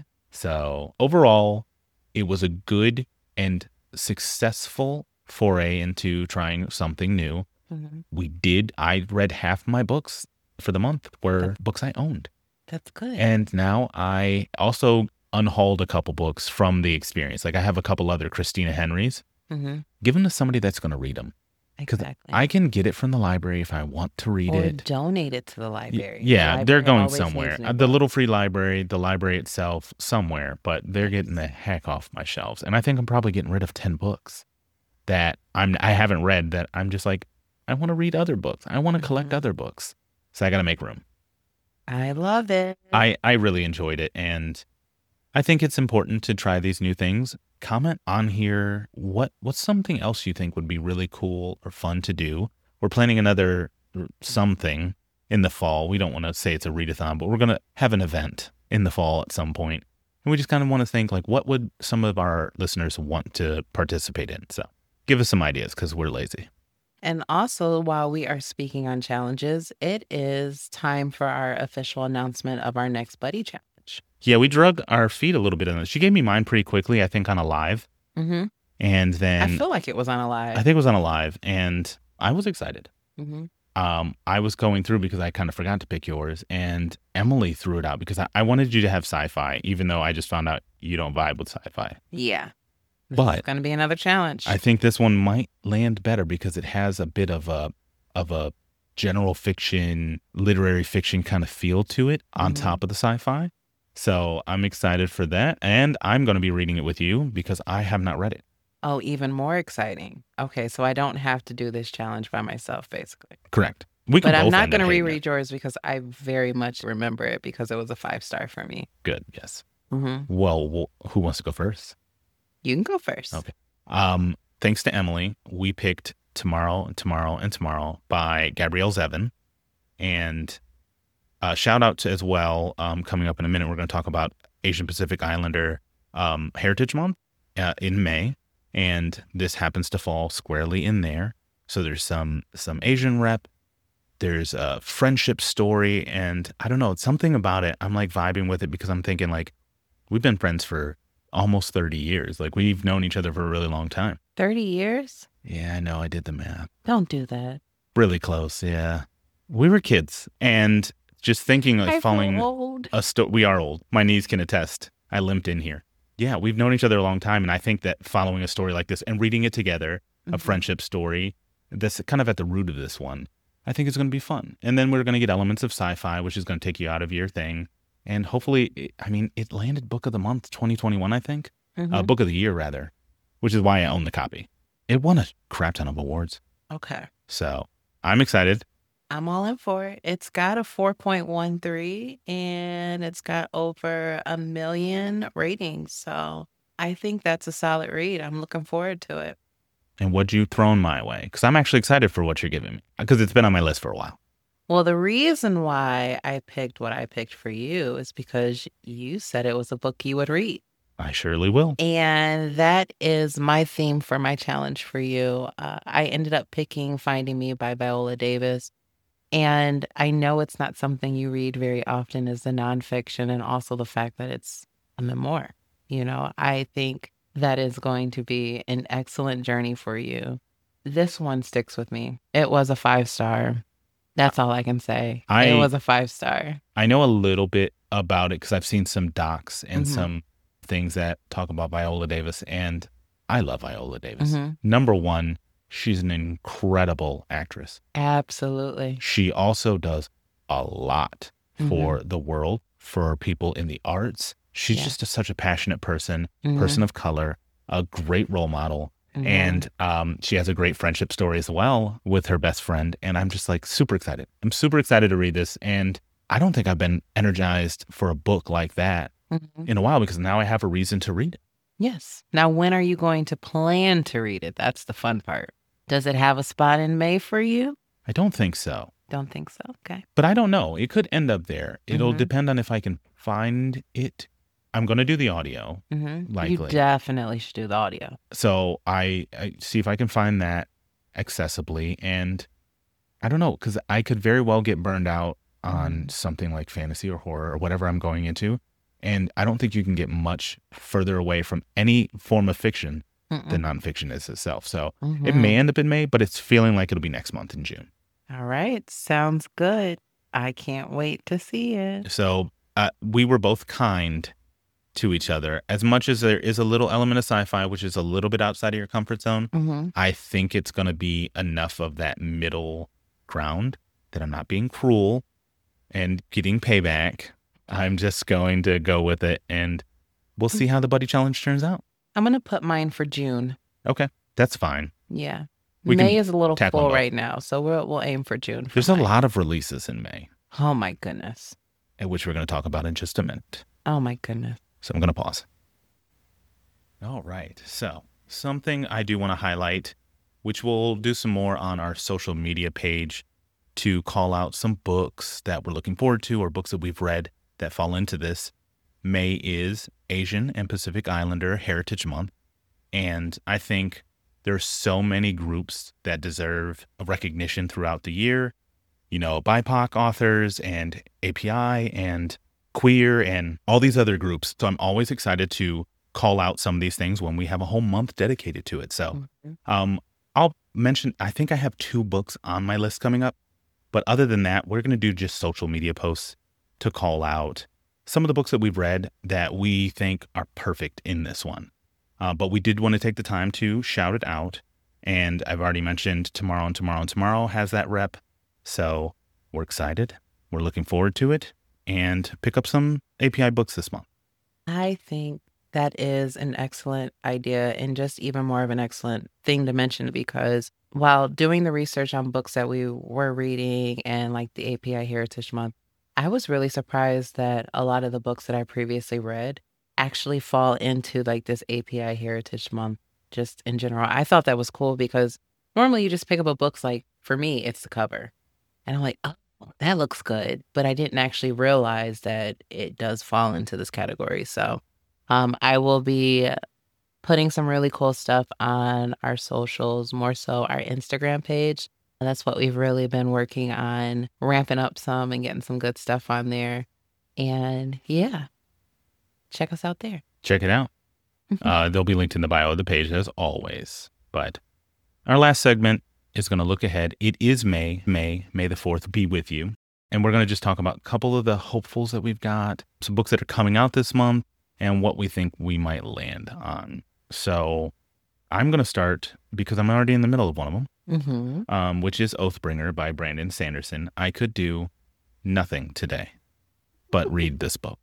So overall, it was a good and successful foray into trying something new. hmm We did, I read half my books for the month were books I owned. That's good. And now I also unhauled a couple books from the experience. Like I have a couple other Christina Henrys. hmm Give them to somebody that's going to read them. Because Exactly. I can get it from the library if I want to read or it. donate it to the Y- library. The Yeah, they're library going always somewhere. needs new Uh, The little books. free library, the library itself, somewhere, but they're getting the heck off my shelves. And I think I'm probably getting rid of ten books that I'm I haven't read that I'm just like, I want to read other books. I want to collect Mhm. other books. So I got to make room. I love it. I, I really enjoyed it. And I think it's important to try these new things. Comment on here what what's something else you think would be really cool or fun to do. We're planning another r- something in the fall. We don't want to say it's a readathon, but we're going to have an event in the fall at some point. And we just kind of want to think like, what would some of our listeners want to participate in? So give us some ideas because we're lazy. And also, while we are speaking on challenges, it is time for our official announcement of our next Buddy Challenge. Yeah, we drug our feet a little bit on this. She gave me mine pretty quickly, I think on a live. Mm-hmm. And then I feel like it was on a live. I think it was on a live, and I was excited. Mm-hmm. Um, I was going through because I kind of forgot to pick yours, and Emily threw it out because I, I wanted you to have sci-fi, even though I just found out you don't vibe with sci-fi. Yeah. This But is going to be another challenge. I think this one might land better because it has a bit of a of a general fiction, literary fiction kind of feel to it on Mhm. top of the sci-fi. So I'm excited for that, and I'm going to be reading it with you because I have not read it. Oh, even more exciting. Okay, so I don't have to do this challenge by myself, basically. Correct. We can But I'm both not end up going to hating it. reread yours because I very much remember it because it was a five star for me. Good. Yes. Mm-hmm. Well, wh- who wants to go first? You can go first. Okay. Um, thanks to Emily, we picked Tomorrow and Tomorrow and Tomorrow by Gabrielle Zevin. And uh, shout out to as well, um, coming up in a minute, we're going to talk about Asian Pacific Islander um, Heritage Month uh, in May. And this happens to fall squarely in there. So there's some some Asian rep. There's a friendship story. And I don't know, it's something about it. I'm like vibing with it because I'm thinking like, we've been friends for almost thirty years. Like we've known each other for a really long time. thirty years? Yeah, I know. I did the math. Don't do that. Really close. Yeah. We were kids. And just thinking like I following feel old. a sto- we are old. My knees can attest. I limped in here. Yeah, we've known each other a long time. And I think that following a story like this and reading it together, a Mhm. friendship story, that's kind of at the root of this one, I think it's going to be fun. And then we're going to get elements of sci-fi, which is going to take you out of your thing. And hopefully, it- I mean, it landed Book of the Month twenty twenty-one, I think. Mhm. Uh, Book of the Year, rather, which is why I own the copy. It won a crap ton of awards. Okay. So I'm excited. I'm all in for it. It's got a four point one three and it's got over a million ratings. So I think that's a solid read. I'm looking forward to it. And what you thrown my way? Because I'm actually excited for what you're giving me. Because it's been on my list for a while. Well, the reason why I picked what I picked for you is because you said it was a book you would read. I surely will. And that is my theme for my challenge for you. Uh, I ended up picking Finding Me by Viola Davis. And I know it's not something you read very often as the nonfiction, and also the fact that it's a memoir. You know, I think that is going to be an excellent journey for you. This one sticks with me. It was a five star. That's all I can say. I- it was a five star. I know a little bit about it because I've seen some docs and Mhm. some things that talk about Viola Davis. And I love Viola Davis. Mhm. Number one, she's an incredible actress. Absolutely. She also does a lot Mm-hmm. for the world, for people in the arts. She's Yeah. just a, such a passionate person, Mhm. person of color, a great role model. Mhm. And um, she has a great friendship story as well with her best friend. And I'm just like super excited. I'm super excited to read this. And I don't think I've been energized for a book like that Mhm. in a while because now I have a reason to read it. Yes. Now, when are you going to plan to read it? That's the fun part. Does it have a spot in May for you? I don't think so, Don't think so. Okay. but I don't know. It could end up there. It'll Mhm. depend on if I can find it. I'm going to do the audio. Mm-hmm. You Likely. definitely should do the audio. So I, I see if I can find that accessibly. And I don't know, because I could very well get burned out on Mhm. something like fantasy or horror or whatever I'm going into. And I don't think you can get much further away from any form of fiction Mm-mm. than nonfiction is itself. So it Mhm. may end up in May, but it's feeling like it'll be next month in June. All right. Sounds good. I can't wait to see it. So uh, we were both kind to each other. As much as there is a little element of sci-fi, which is a little bit outside of your comfort zone, Mm-hmm. I think it's going to be enough of that middle ground that I'm not being cruel and getting payback. I'm just going to go with it, and we'll see how the Buddy Challenge turns out. I'm going to put mine for June. Okay, that's fine. Yeah. We May can is a little tackle full both. right now, so we'll, we'll aim for June. For There's a mine. lot of releases in May, Oh, my goodness. and which we're going to talk about in just a minute. Oh, my goodness. So I'm going to pause. All right. So something I do want to highlight, which we'll do some more on our social media page to call out some books that we're looking forward to or books that we've read that fall into this. May is Asian and Pacific Islander Heritage Month. And I think there are so many groups that deserve a recognition throughout the year. You know, B I P O C authors and A P I and queer and all these other groups. So I'm always excited to call out some of these things when we have a whole month dedicated to it. So um, I'll mention, I think I have two books on my list coming up. But other than that, we're going to do just social media posts to call out some of the books that we've read that we think are perfect in this one. Uh, but we did want to take the time to shout it out. And I've already mentioned Tomorrow and Tomorrow and Tomorrow has that rep. So we're excited. We're looking forward to it. And pick up some A P I books this month. I think that is an excellent idea and just even more of an excellent thing to mention, because while doing the research on books that we were reading and like the A P I Heritage Month, I was really surprised that a lot of the books that I previously read actually fall into like this A P I Heritage Month just in general. I thought that was cool because normally you just pick up a book, like for me, it's the cover. And I'm like, oh, that looks good. But I didn't actually realize that it does fall into this category. So um, I will be putting some really cool stuff on our socials, more so our Instagram page. And that's what we've really been working on, ramping up some and getting some good stuff on there. And yeah, check us out there. Check it out. uh, they'll be linked in the bio of the page as always. But our last segment is going to look ahead. It is May, May, May the fourth be with you. And we're going to just talk about a couple of the hopefuls that we've got, some books that are coming out this month, and what we think we might land on. So I'm going to start because I'm already in the middle of one of them, Mm-hmm. um, which is Oathbringer by Brandon Sanderson. I could do nothing today but read this book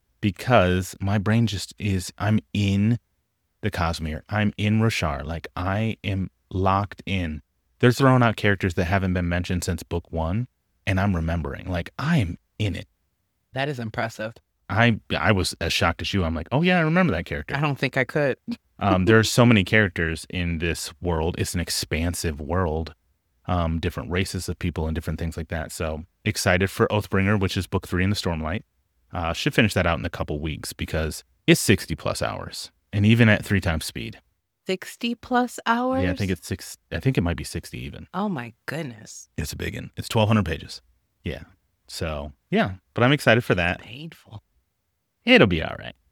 because my brain just is, I'm in the Cosmere. I'm in Roshar. Like I am locked in. They're throwing out characters that haven't been mentioned since book one, and I'm remembering. Like, I'm in it. That is impressive. I I was as shocked as you. I'm like, oh, yeah, I remember that character. I don't think I could. um, there are so many characters in this world. It's an expansive world, um, different races of people and different things like that. So excited for Oathbringer, which is book three in the Stormlight. Uh, should finish that out in a couple weeks because it's sixty plus hours, and even at three times speed. sixty plus hours? Yeah, I think it's six. I think it might be sixty even. Oh my goodness. It's a big one. It's twelve hundred pages. Yeah. So, yeah, but I'm excited for that. Painful. It'll be all right.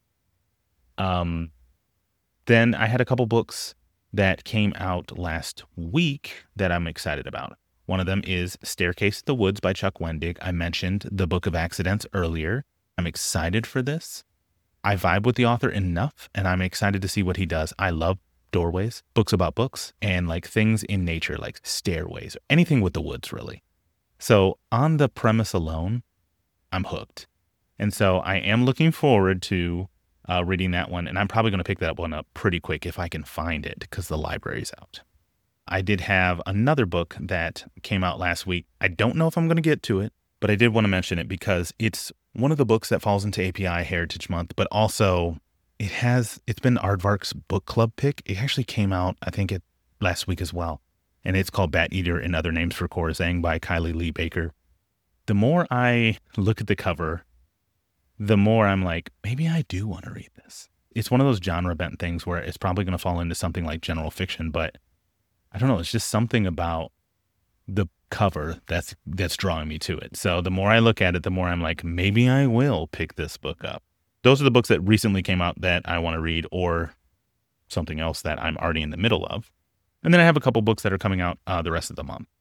Um, then I had a couple books that came out last week that I'm excited about. One of them is Staircase to the Woods by Chuck Wendig. I mentioned the Book of Accidents earlier. I'm excited for this. I vibe with the author enough, and I'm excited to see what he does. I love doorways, books about books, and like things in nature, like stairways, anything with the woods, really. So on the premise alone, I'm hooked. And so I am looking forward to uh, reading that one, and I'm probably going to pick that one up pretty quick if I can find it because the library's out. I did have another book that came out last week. I don't know if I'm going to get to it, but I did want to mention it because it's one of the books that falls into A P I Heritage Month, but also it has, it's been Aardvark's book club pick. It actually came out, I think, it last week as well. And it's called Bat Eater and Other Names for Khorazang by Kylie Lee Baker. The more I look at the cover, the more I'm like, maybe I do want to read this. It's one of those genre bent things where it's probably going to fall into something like general fiction, but I don't know. It's just something about the cover that's that's drawing me to it. So the more I look at it, the more I'm like, maybe I will pick this book up. Those are the books that recently came out that I want to read, or something else that I'm already in the middle of. And then I have a couple books that are coming out uh, the rest of the month.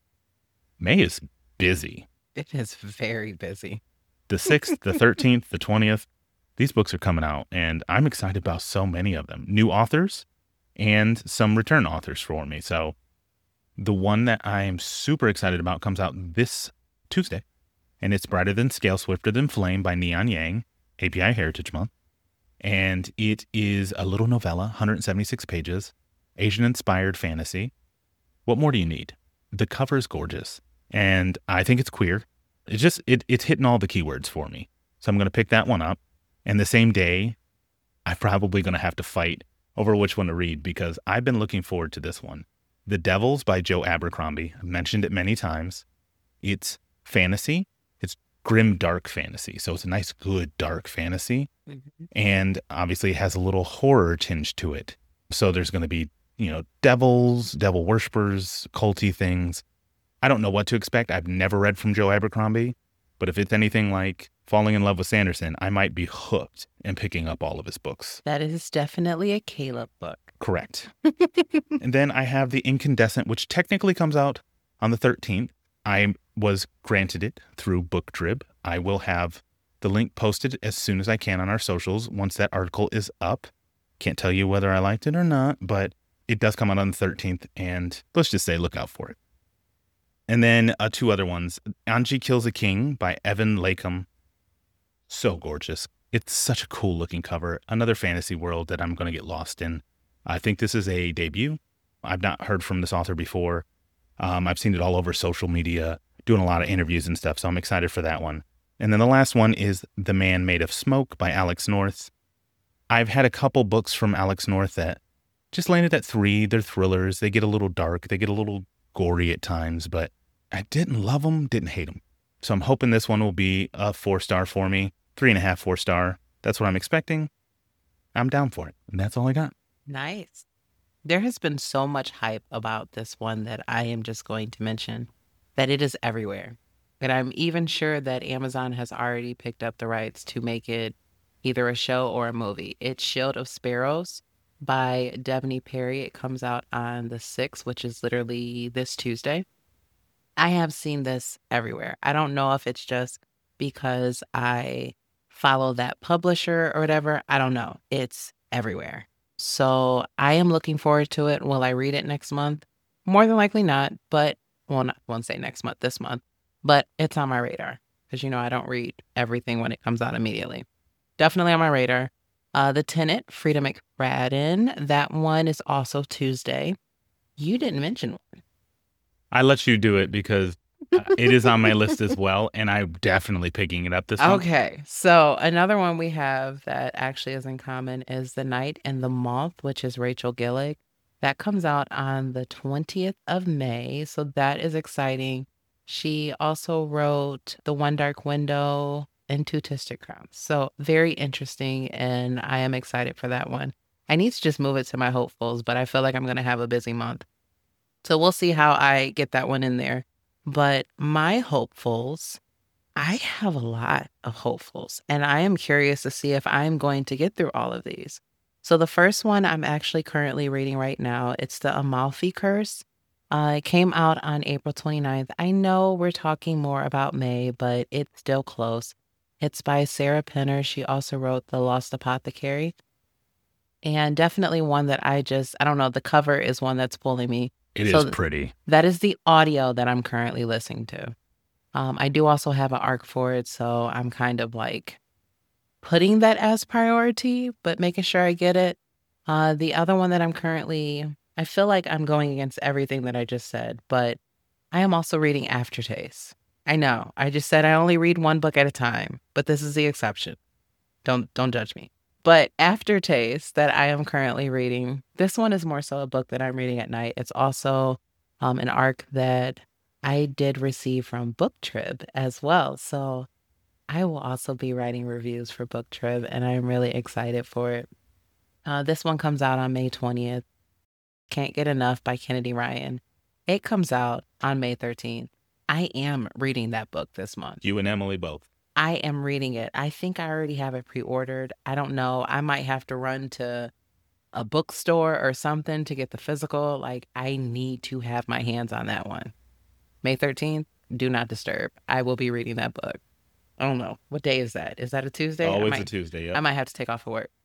May is busy. It is very busy. The sixth, the thirteenth, the twentieth, these books are coming out, and I'm excited about so many of them. New authors and some return authors for me. So the one that I am super excited about comes out this Tuesday, and it's Brighter Than Scale, Swifter Than Flame by Neon Yang, A P I Heritage Month. And it is a little novella, one hundred seventy-six pages, Asian-inspired fantasy. What more do you need? The cover is gorgeous, and I think it's queer. It's just, it, it's hitting all the keywords for me. So I'm going to pick that one up. And the same day, I'm probably going to have to fight over which one to read because I've been looking forward to this one. The Devils by Joe Abercrombie. I've mentioned it many times. It's fantasy. It's grim, dark fantasy. So it's a nice, good, dark fantasy. Mm-hmm. And obviously it has a little horror tinge to it. So there's going to be, you know, devils, devil worshippers, culty things. I don't know what to expect. I've never read from Joe Abercrombie, But if it's anything like Falling in Love with Sanderson, I might be hooked and picking up all of his books. That is definitely a Caleb book. Correct. And then I have The Incandescent, which technically comes out on the thirteenth. I was granted it through BookTrib. I will have the link posted as soon as I can on our socials once that article is up. Can't tell you whether I liked it or not, but it does come out on the thirteenth, and let's just say look out for it. And then uh, two other ones. Angie Kills a King by Evan Latham. So gorgeous. It's such a cool looking cover. Another fantasy world that I'm going to get lost in. I think this is a debut. I've not heard from this author before. Um, I've seen it all over social media, doing a lot of interviews and stuff, so I'm excited for that one. And then the last one is The Man Made of Smoke by Alex North. I've had a couple books from Alex North that just landed at three. They're thrillers. They get a little dark. They get a little gory at times, but I didn't love them, didn't hate them. So I'm hoping this one will be a four star for me. Three and a half, four star. That's what I'm expecting. I'm down for it. And that's all I got. Nice. There has been so much hype about this one that I am just going to mention that it is everywhere. And I'm even sure that Amazon has already picked up the rights to make it either a show or a movie. It's Shield of Sparrows by Debney Perry. It comes out on the sixth, which is literally this Tuesday. I have seen this everywhere. I don't know if it's just because I follow that publisher or whatever. I don't know. It's everywhere. So I am looking forward to it. Will I read it next month? More than likely not, but, well, not, I won't say next month, this month, but it's on my radar because, you know, I don't read everything when it comes out immediately. Definitely on my radar. Uh, The Tenant, Frida McFadden. That one is also Tuesday. You didn't mention one. I let you do it because uh, it is on my list as well, and I'm definitely picking it up this month. Okay, so another one we have that actually is in common is The Night and the Moth, which is Rachel Gillick. That comes out on the twentieth of May, so that is exciting. She also wrote The One Dark Window and Two Twisted Crowns. So very interesting, and I am excited for that one. I need to just move it to my hopefuls, but I feel like I'm going to have a busy month. So we'll see how I get that one in there. But my hopefuls, I have a lot of hopefuls, and I am curious to see if I'm going to get through all of these. So the first one I'm actually currently reading right now, it's The Amalfi Curse. Uh, it came out on April twenty-ninth. I know we're talking more about May, but it's still close. It's by Sarah Penner. She also wrote The Lost Apothecary. And definitely one that I just, I don't know, the cover is one that's pulling me. It So is th- pretty. That is the audio that I'm currently listening to. Um, I do also have an arc for it, so I'm kind of like putting that as priority, but making sure I get it. Uh, the other one that I'm currently, I feel like I'm going against everything that I just said, but I am also reading Aftertaste. I know, I just said I only read one book at a time, but this is the exception. Don't don't judge me. But Aftertaste that I am currently reading, this one is more so a book that I'm reading at night. It's also um, an arc that I did receive from BookTrib as well. So I will also be writing reviews for BookTrib, and I'm really excited for it. Uh, this one comes out on May twentieth. Can't Get Enough by Kennedy Ryan. It comes out on May thirteenth. I am reading that book this month. You and Emily both. I am reading it. I think I already have it pre-ordered. I don't know. I might have to run to a bookstore or something to get the physical. Like, I need to have my hands on that one. May thirteenth, do not disturb. I will be reading that book. I don't know. What day is that? Is that a Tuesday? I Always might, a Tuesday, yeah. I might have to take off of work.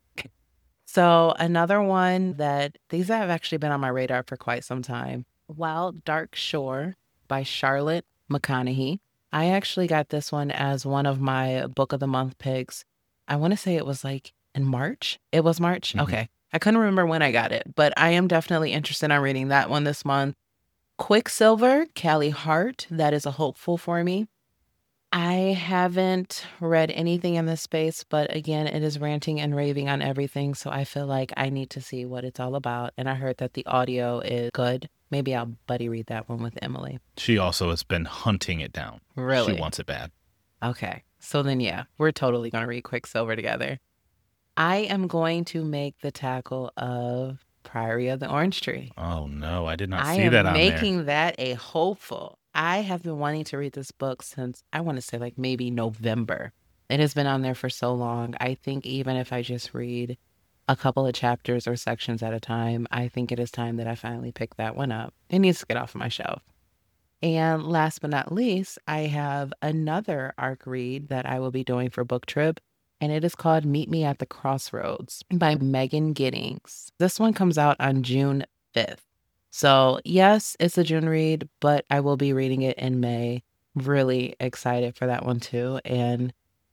So another one that, these have actually been on my radar for quite some time. Wild Dark Shore by Charlotte McConaughey. I actually got this one as one of my book of the month picks. I want to say it was like in March. It was March? Mhm. Okay. I couldn't remember when I got it, but I am definitely interested in reading that one this month. Quicksilver, Callie Hart. That is a hopeful for me. I haven't read anything in this space, but again, it is ranting and raving on everything, so I feel like I need to see what it's all about. And I heard that the audio is good. Maybe I'll buddy read that one with Emily. She also has been hunting it down. Really? She wants it bad. Okay. So then, yeah, we're totally going to read Quicksilver together. I am going to make the tackle of Priory of the Orange Tree. Oh, no. I did not I see am that on there. making that a hopeful. I have been wanting to read this book since I want to say like maybe November. It has been on there for so long. I think even if I just read a couple of chapters or sections at a time, I think it is time that I finally pick that one up. It needs to get off my shelf. And last but not least, I have another ARC read that I will be doing for Book Trip, and it is called Meet Me at the Crossroads by Megan Giddings. This one comes out on June fifth. So yes, it's a June read, but I will be reading it in May. Really excited for that one too. And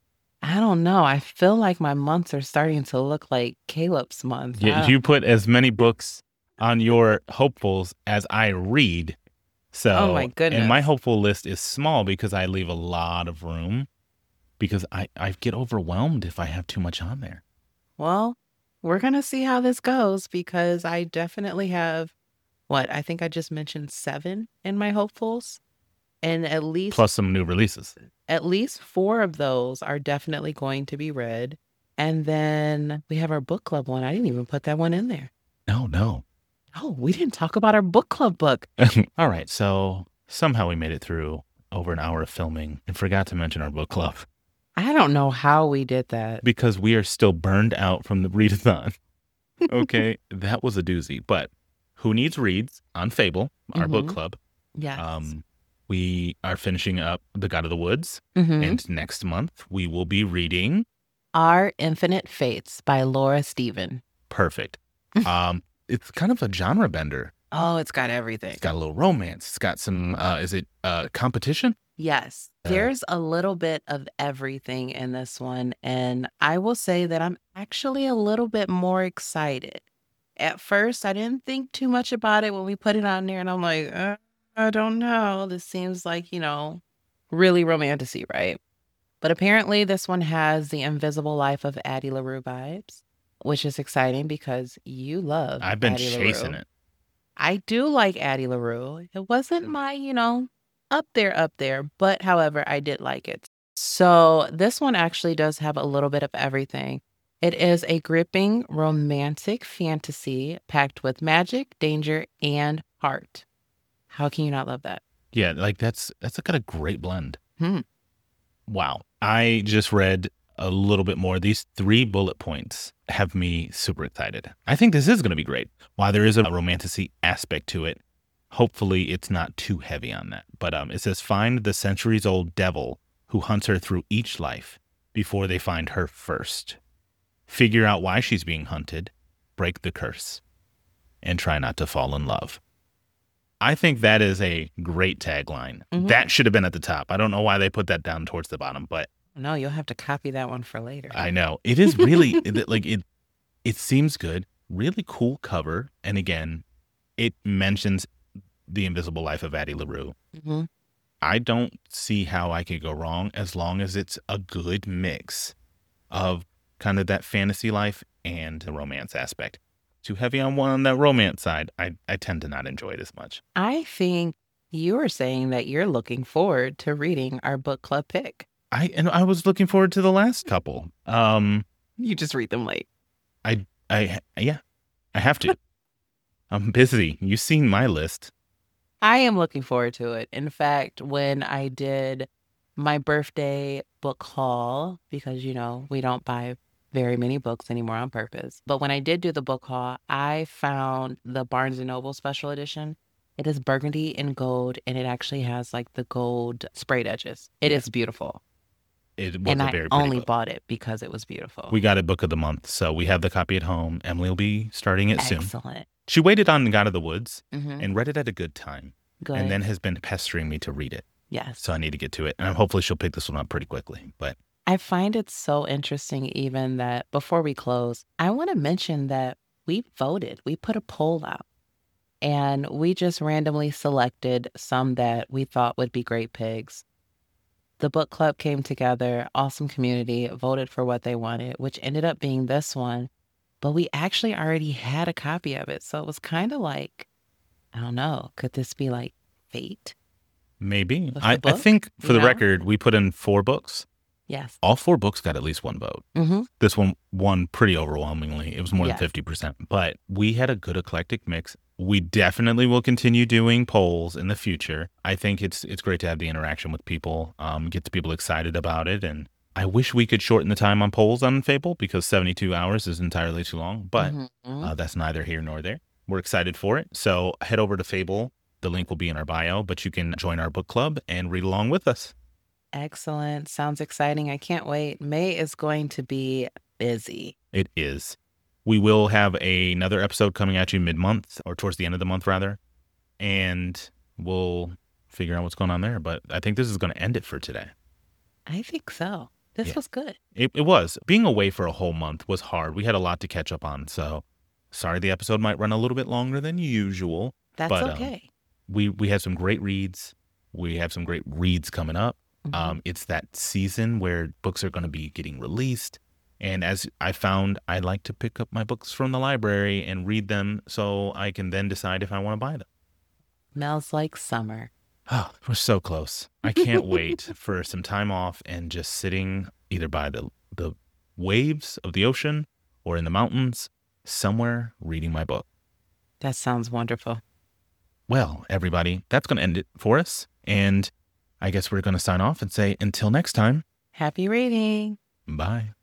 I don't know, I feel like my months are starting to look like Caleb's month. Yeah, I- you put as many books on your hopefuls as I read. So, Oh my goodness. And my hopeful list is small because I leave a lot of room because I, I get overwhelmed if I have too much on there. Well, we're going to see how this goes because I definitely have, what, I think I just mentioned seven in my hopefuls. And at least Plus some new releases. at least four of those are definitely going to be read. And then we have our book club one. I didn't even put that one in there. No, no. Oh, we didn't talk about our book club book. All right. So somehow we made it through over an hour of filming and forgot to mention our book club I don't know how we did that. because we are still burned out from the readathon. Okay. That was a doozy. But Who Needs Reads on Fable, our book Mhm. club. Yes. Um, we are finishing up The God of the Woods. Mhm. And next month we will be reading Our Infinite Fates by Laura Stephen. Perfect. um, it's kind of a genre bender. Oh, it's got everything. It's got a little romance. It's got some, uh, is it uh, competition? Yes. Uh, There's a little bit of everything in this one. And I will say that I'm actually a little bit more excited. At first, I didn't think too much about it when we put it on there. And I'm like, uh, I don't know. This seems like, you know, really romantic-y, right? But apparently this one has the Invisible Life of Addie LaRue vibes, which is exciting because you love I've been Addie chasing LaRue. it. I do like Addie LaRue. It wasn't my, you know, up there, up there, but however, I did like it. So this one actually does have a little bit of everything. It is a gripping romantic fantasy packed with magic, danger, and heart. How can you not love that? Yeah, like that's that's a, got a great blend. Hmm. Wow. I just read a little bit more. These three bullet points have me super excited. I think this is going to be great. While there is a romantic aspect to it, hopefully it's not too heavy on that. But um, it says, find the centuries-old devil who hunts her through each life before they find her first. Figure out why she's being hunted, break the curse, and try not to fall in love. I think that is a great tagline. Mhm. That should have been at the top. I don't know why they put that down towards the bottom, but No, you'll have to copy that one for later. I know. It is really it- like it it seems good. Really cool cover. And again, it mentions the invisible life of Addie LaRue. Mhm. I don't see how I could go wrong as long as it's a good mix of kind of that fantasy life and the romance aspect. Too heavy on one on the romance side, I, I tend to not enjoy it as much. I think you were saying that you're looking forward to reading our book club pick. I and I was looking forward to the last couple. Um, You just read them late. I I yeah, I have to. I'm busy. You've seen my list. I am looking forward to it. In fact, when I did my birthday book haul, because, you know, we don't buy very many books anymore on purpose. But when I did do the book haul, I found the Barnes and Noble special edition. It is burgundy and gold, and it actually has like the gold sprayed edges. It is beautiful. It was And a I very pretty only book. bought it because it was beautiful. We got a book of the month, so we have the copy at home. Emily will be starting it soon. Excellent. She waited on God of the Woods hmm and read it at a good time, Good. and then has been pestering me to read it. yes. So I need to get to it, and hopefully she'll pick this one up pretty quickly. But I find it so interesting, even that before we close, I want to mention that we voted. We put a poll out and we just randomly selected some that we thought would be great picks. The book club came together, awesome community, voted for what they wanted, which ended up being this one. But we actually already had a copy of it. So it was kind of like, I don't know, could this be like fate? maybe With the I, I book, think for you the know? record, we put in four books. Yes. All four books got at least one vote. Mm-hmm. This one won pretty overwhelmingly. It was more than Yes. fifty percent. But we had a good eclectic mix. We definitely will continue doing polls in the future. I think it's it's great to have the interaction with people, um, get the people excited about it. And I wish we could shorten the time on polls on Fable because seventy-two hours is entirely too long, but Mhm. uh, that's neither here nor there. We're excited for it. So head over to Fable. The link will be in our bio, but you can join our book club and read along with us. Excellent. Sounds exciting. I can't wait. May is going to be busy. It is. We will have a, another episode coming at you mid-month or towards the end of the month, rather, and we'll figure out what's going on there. But I think this is going to end it for today. I think so. This Yeah. was good. It, it was. Being away for a whole month was hard. We had a lot to catch up on. So sorry the episode might run a little bit longer than usual. That's But, um, okay. We, we had some great reads. We have some great reads coming up. Mhm. Um, it's that season where books are going to be getting released. And as I found, I like to pick up my books from the library and read them so I can then decide if I want to buy them. Smells like summer. Oh, we're so close. I can't wait for some time off and just sitting either by the, the waves of the ocean or in the mountains somewhere reading my book. That sounds wonderful. Well, everybody, that's going to end it for us. And I guess we're going to sign off and say until next time, Happy reading. bye.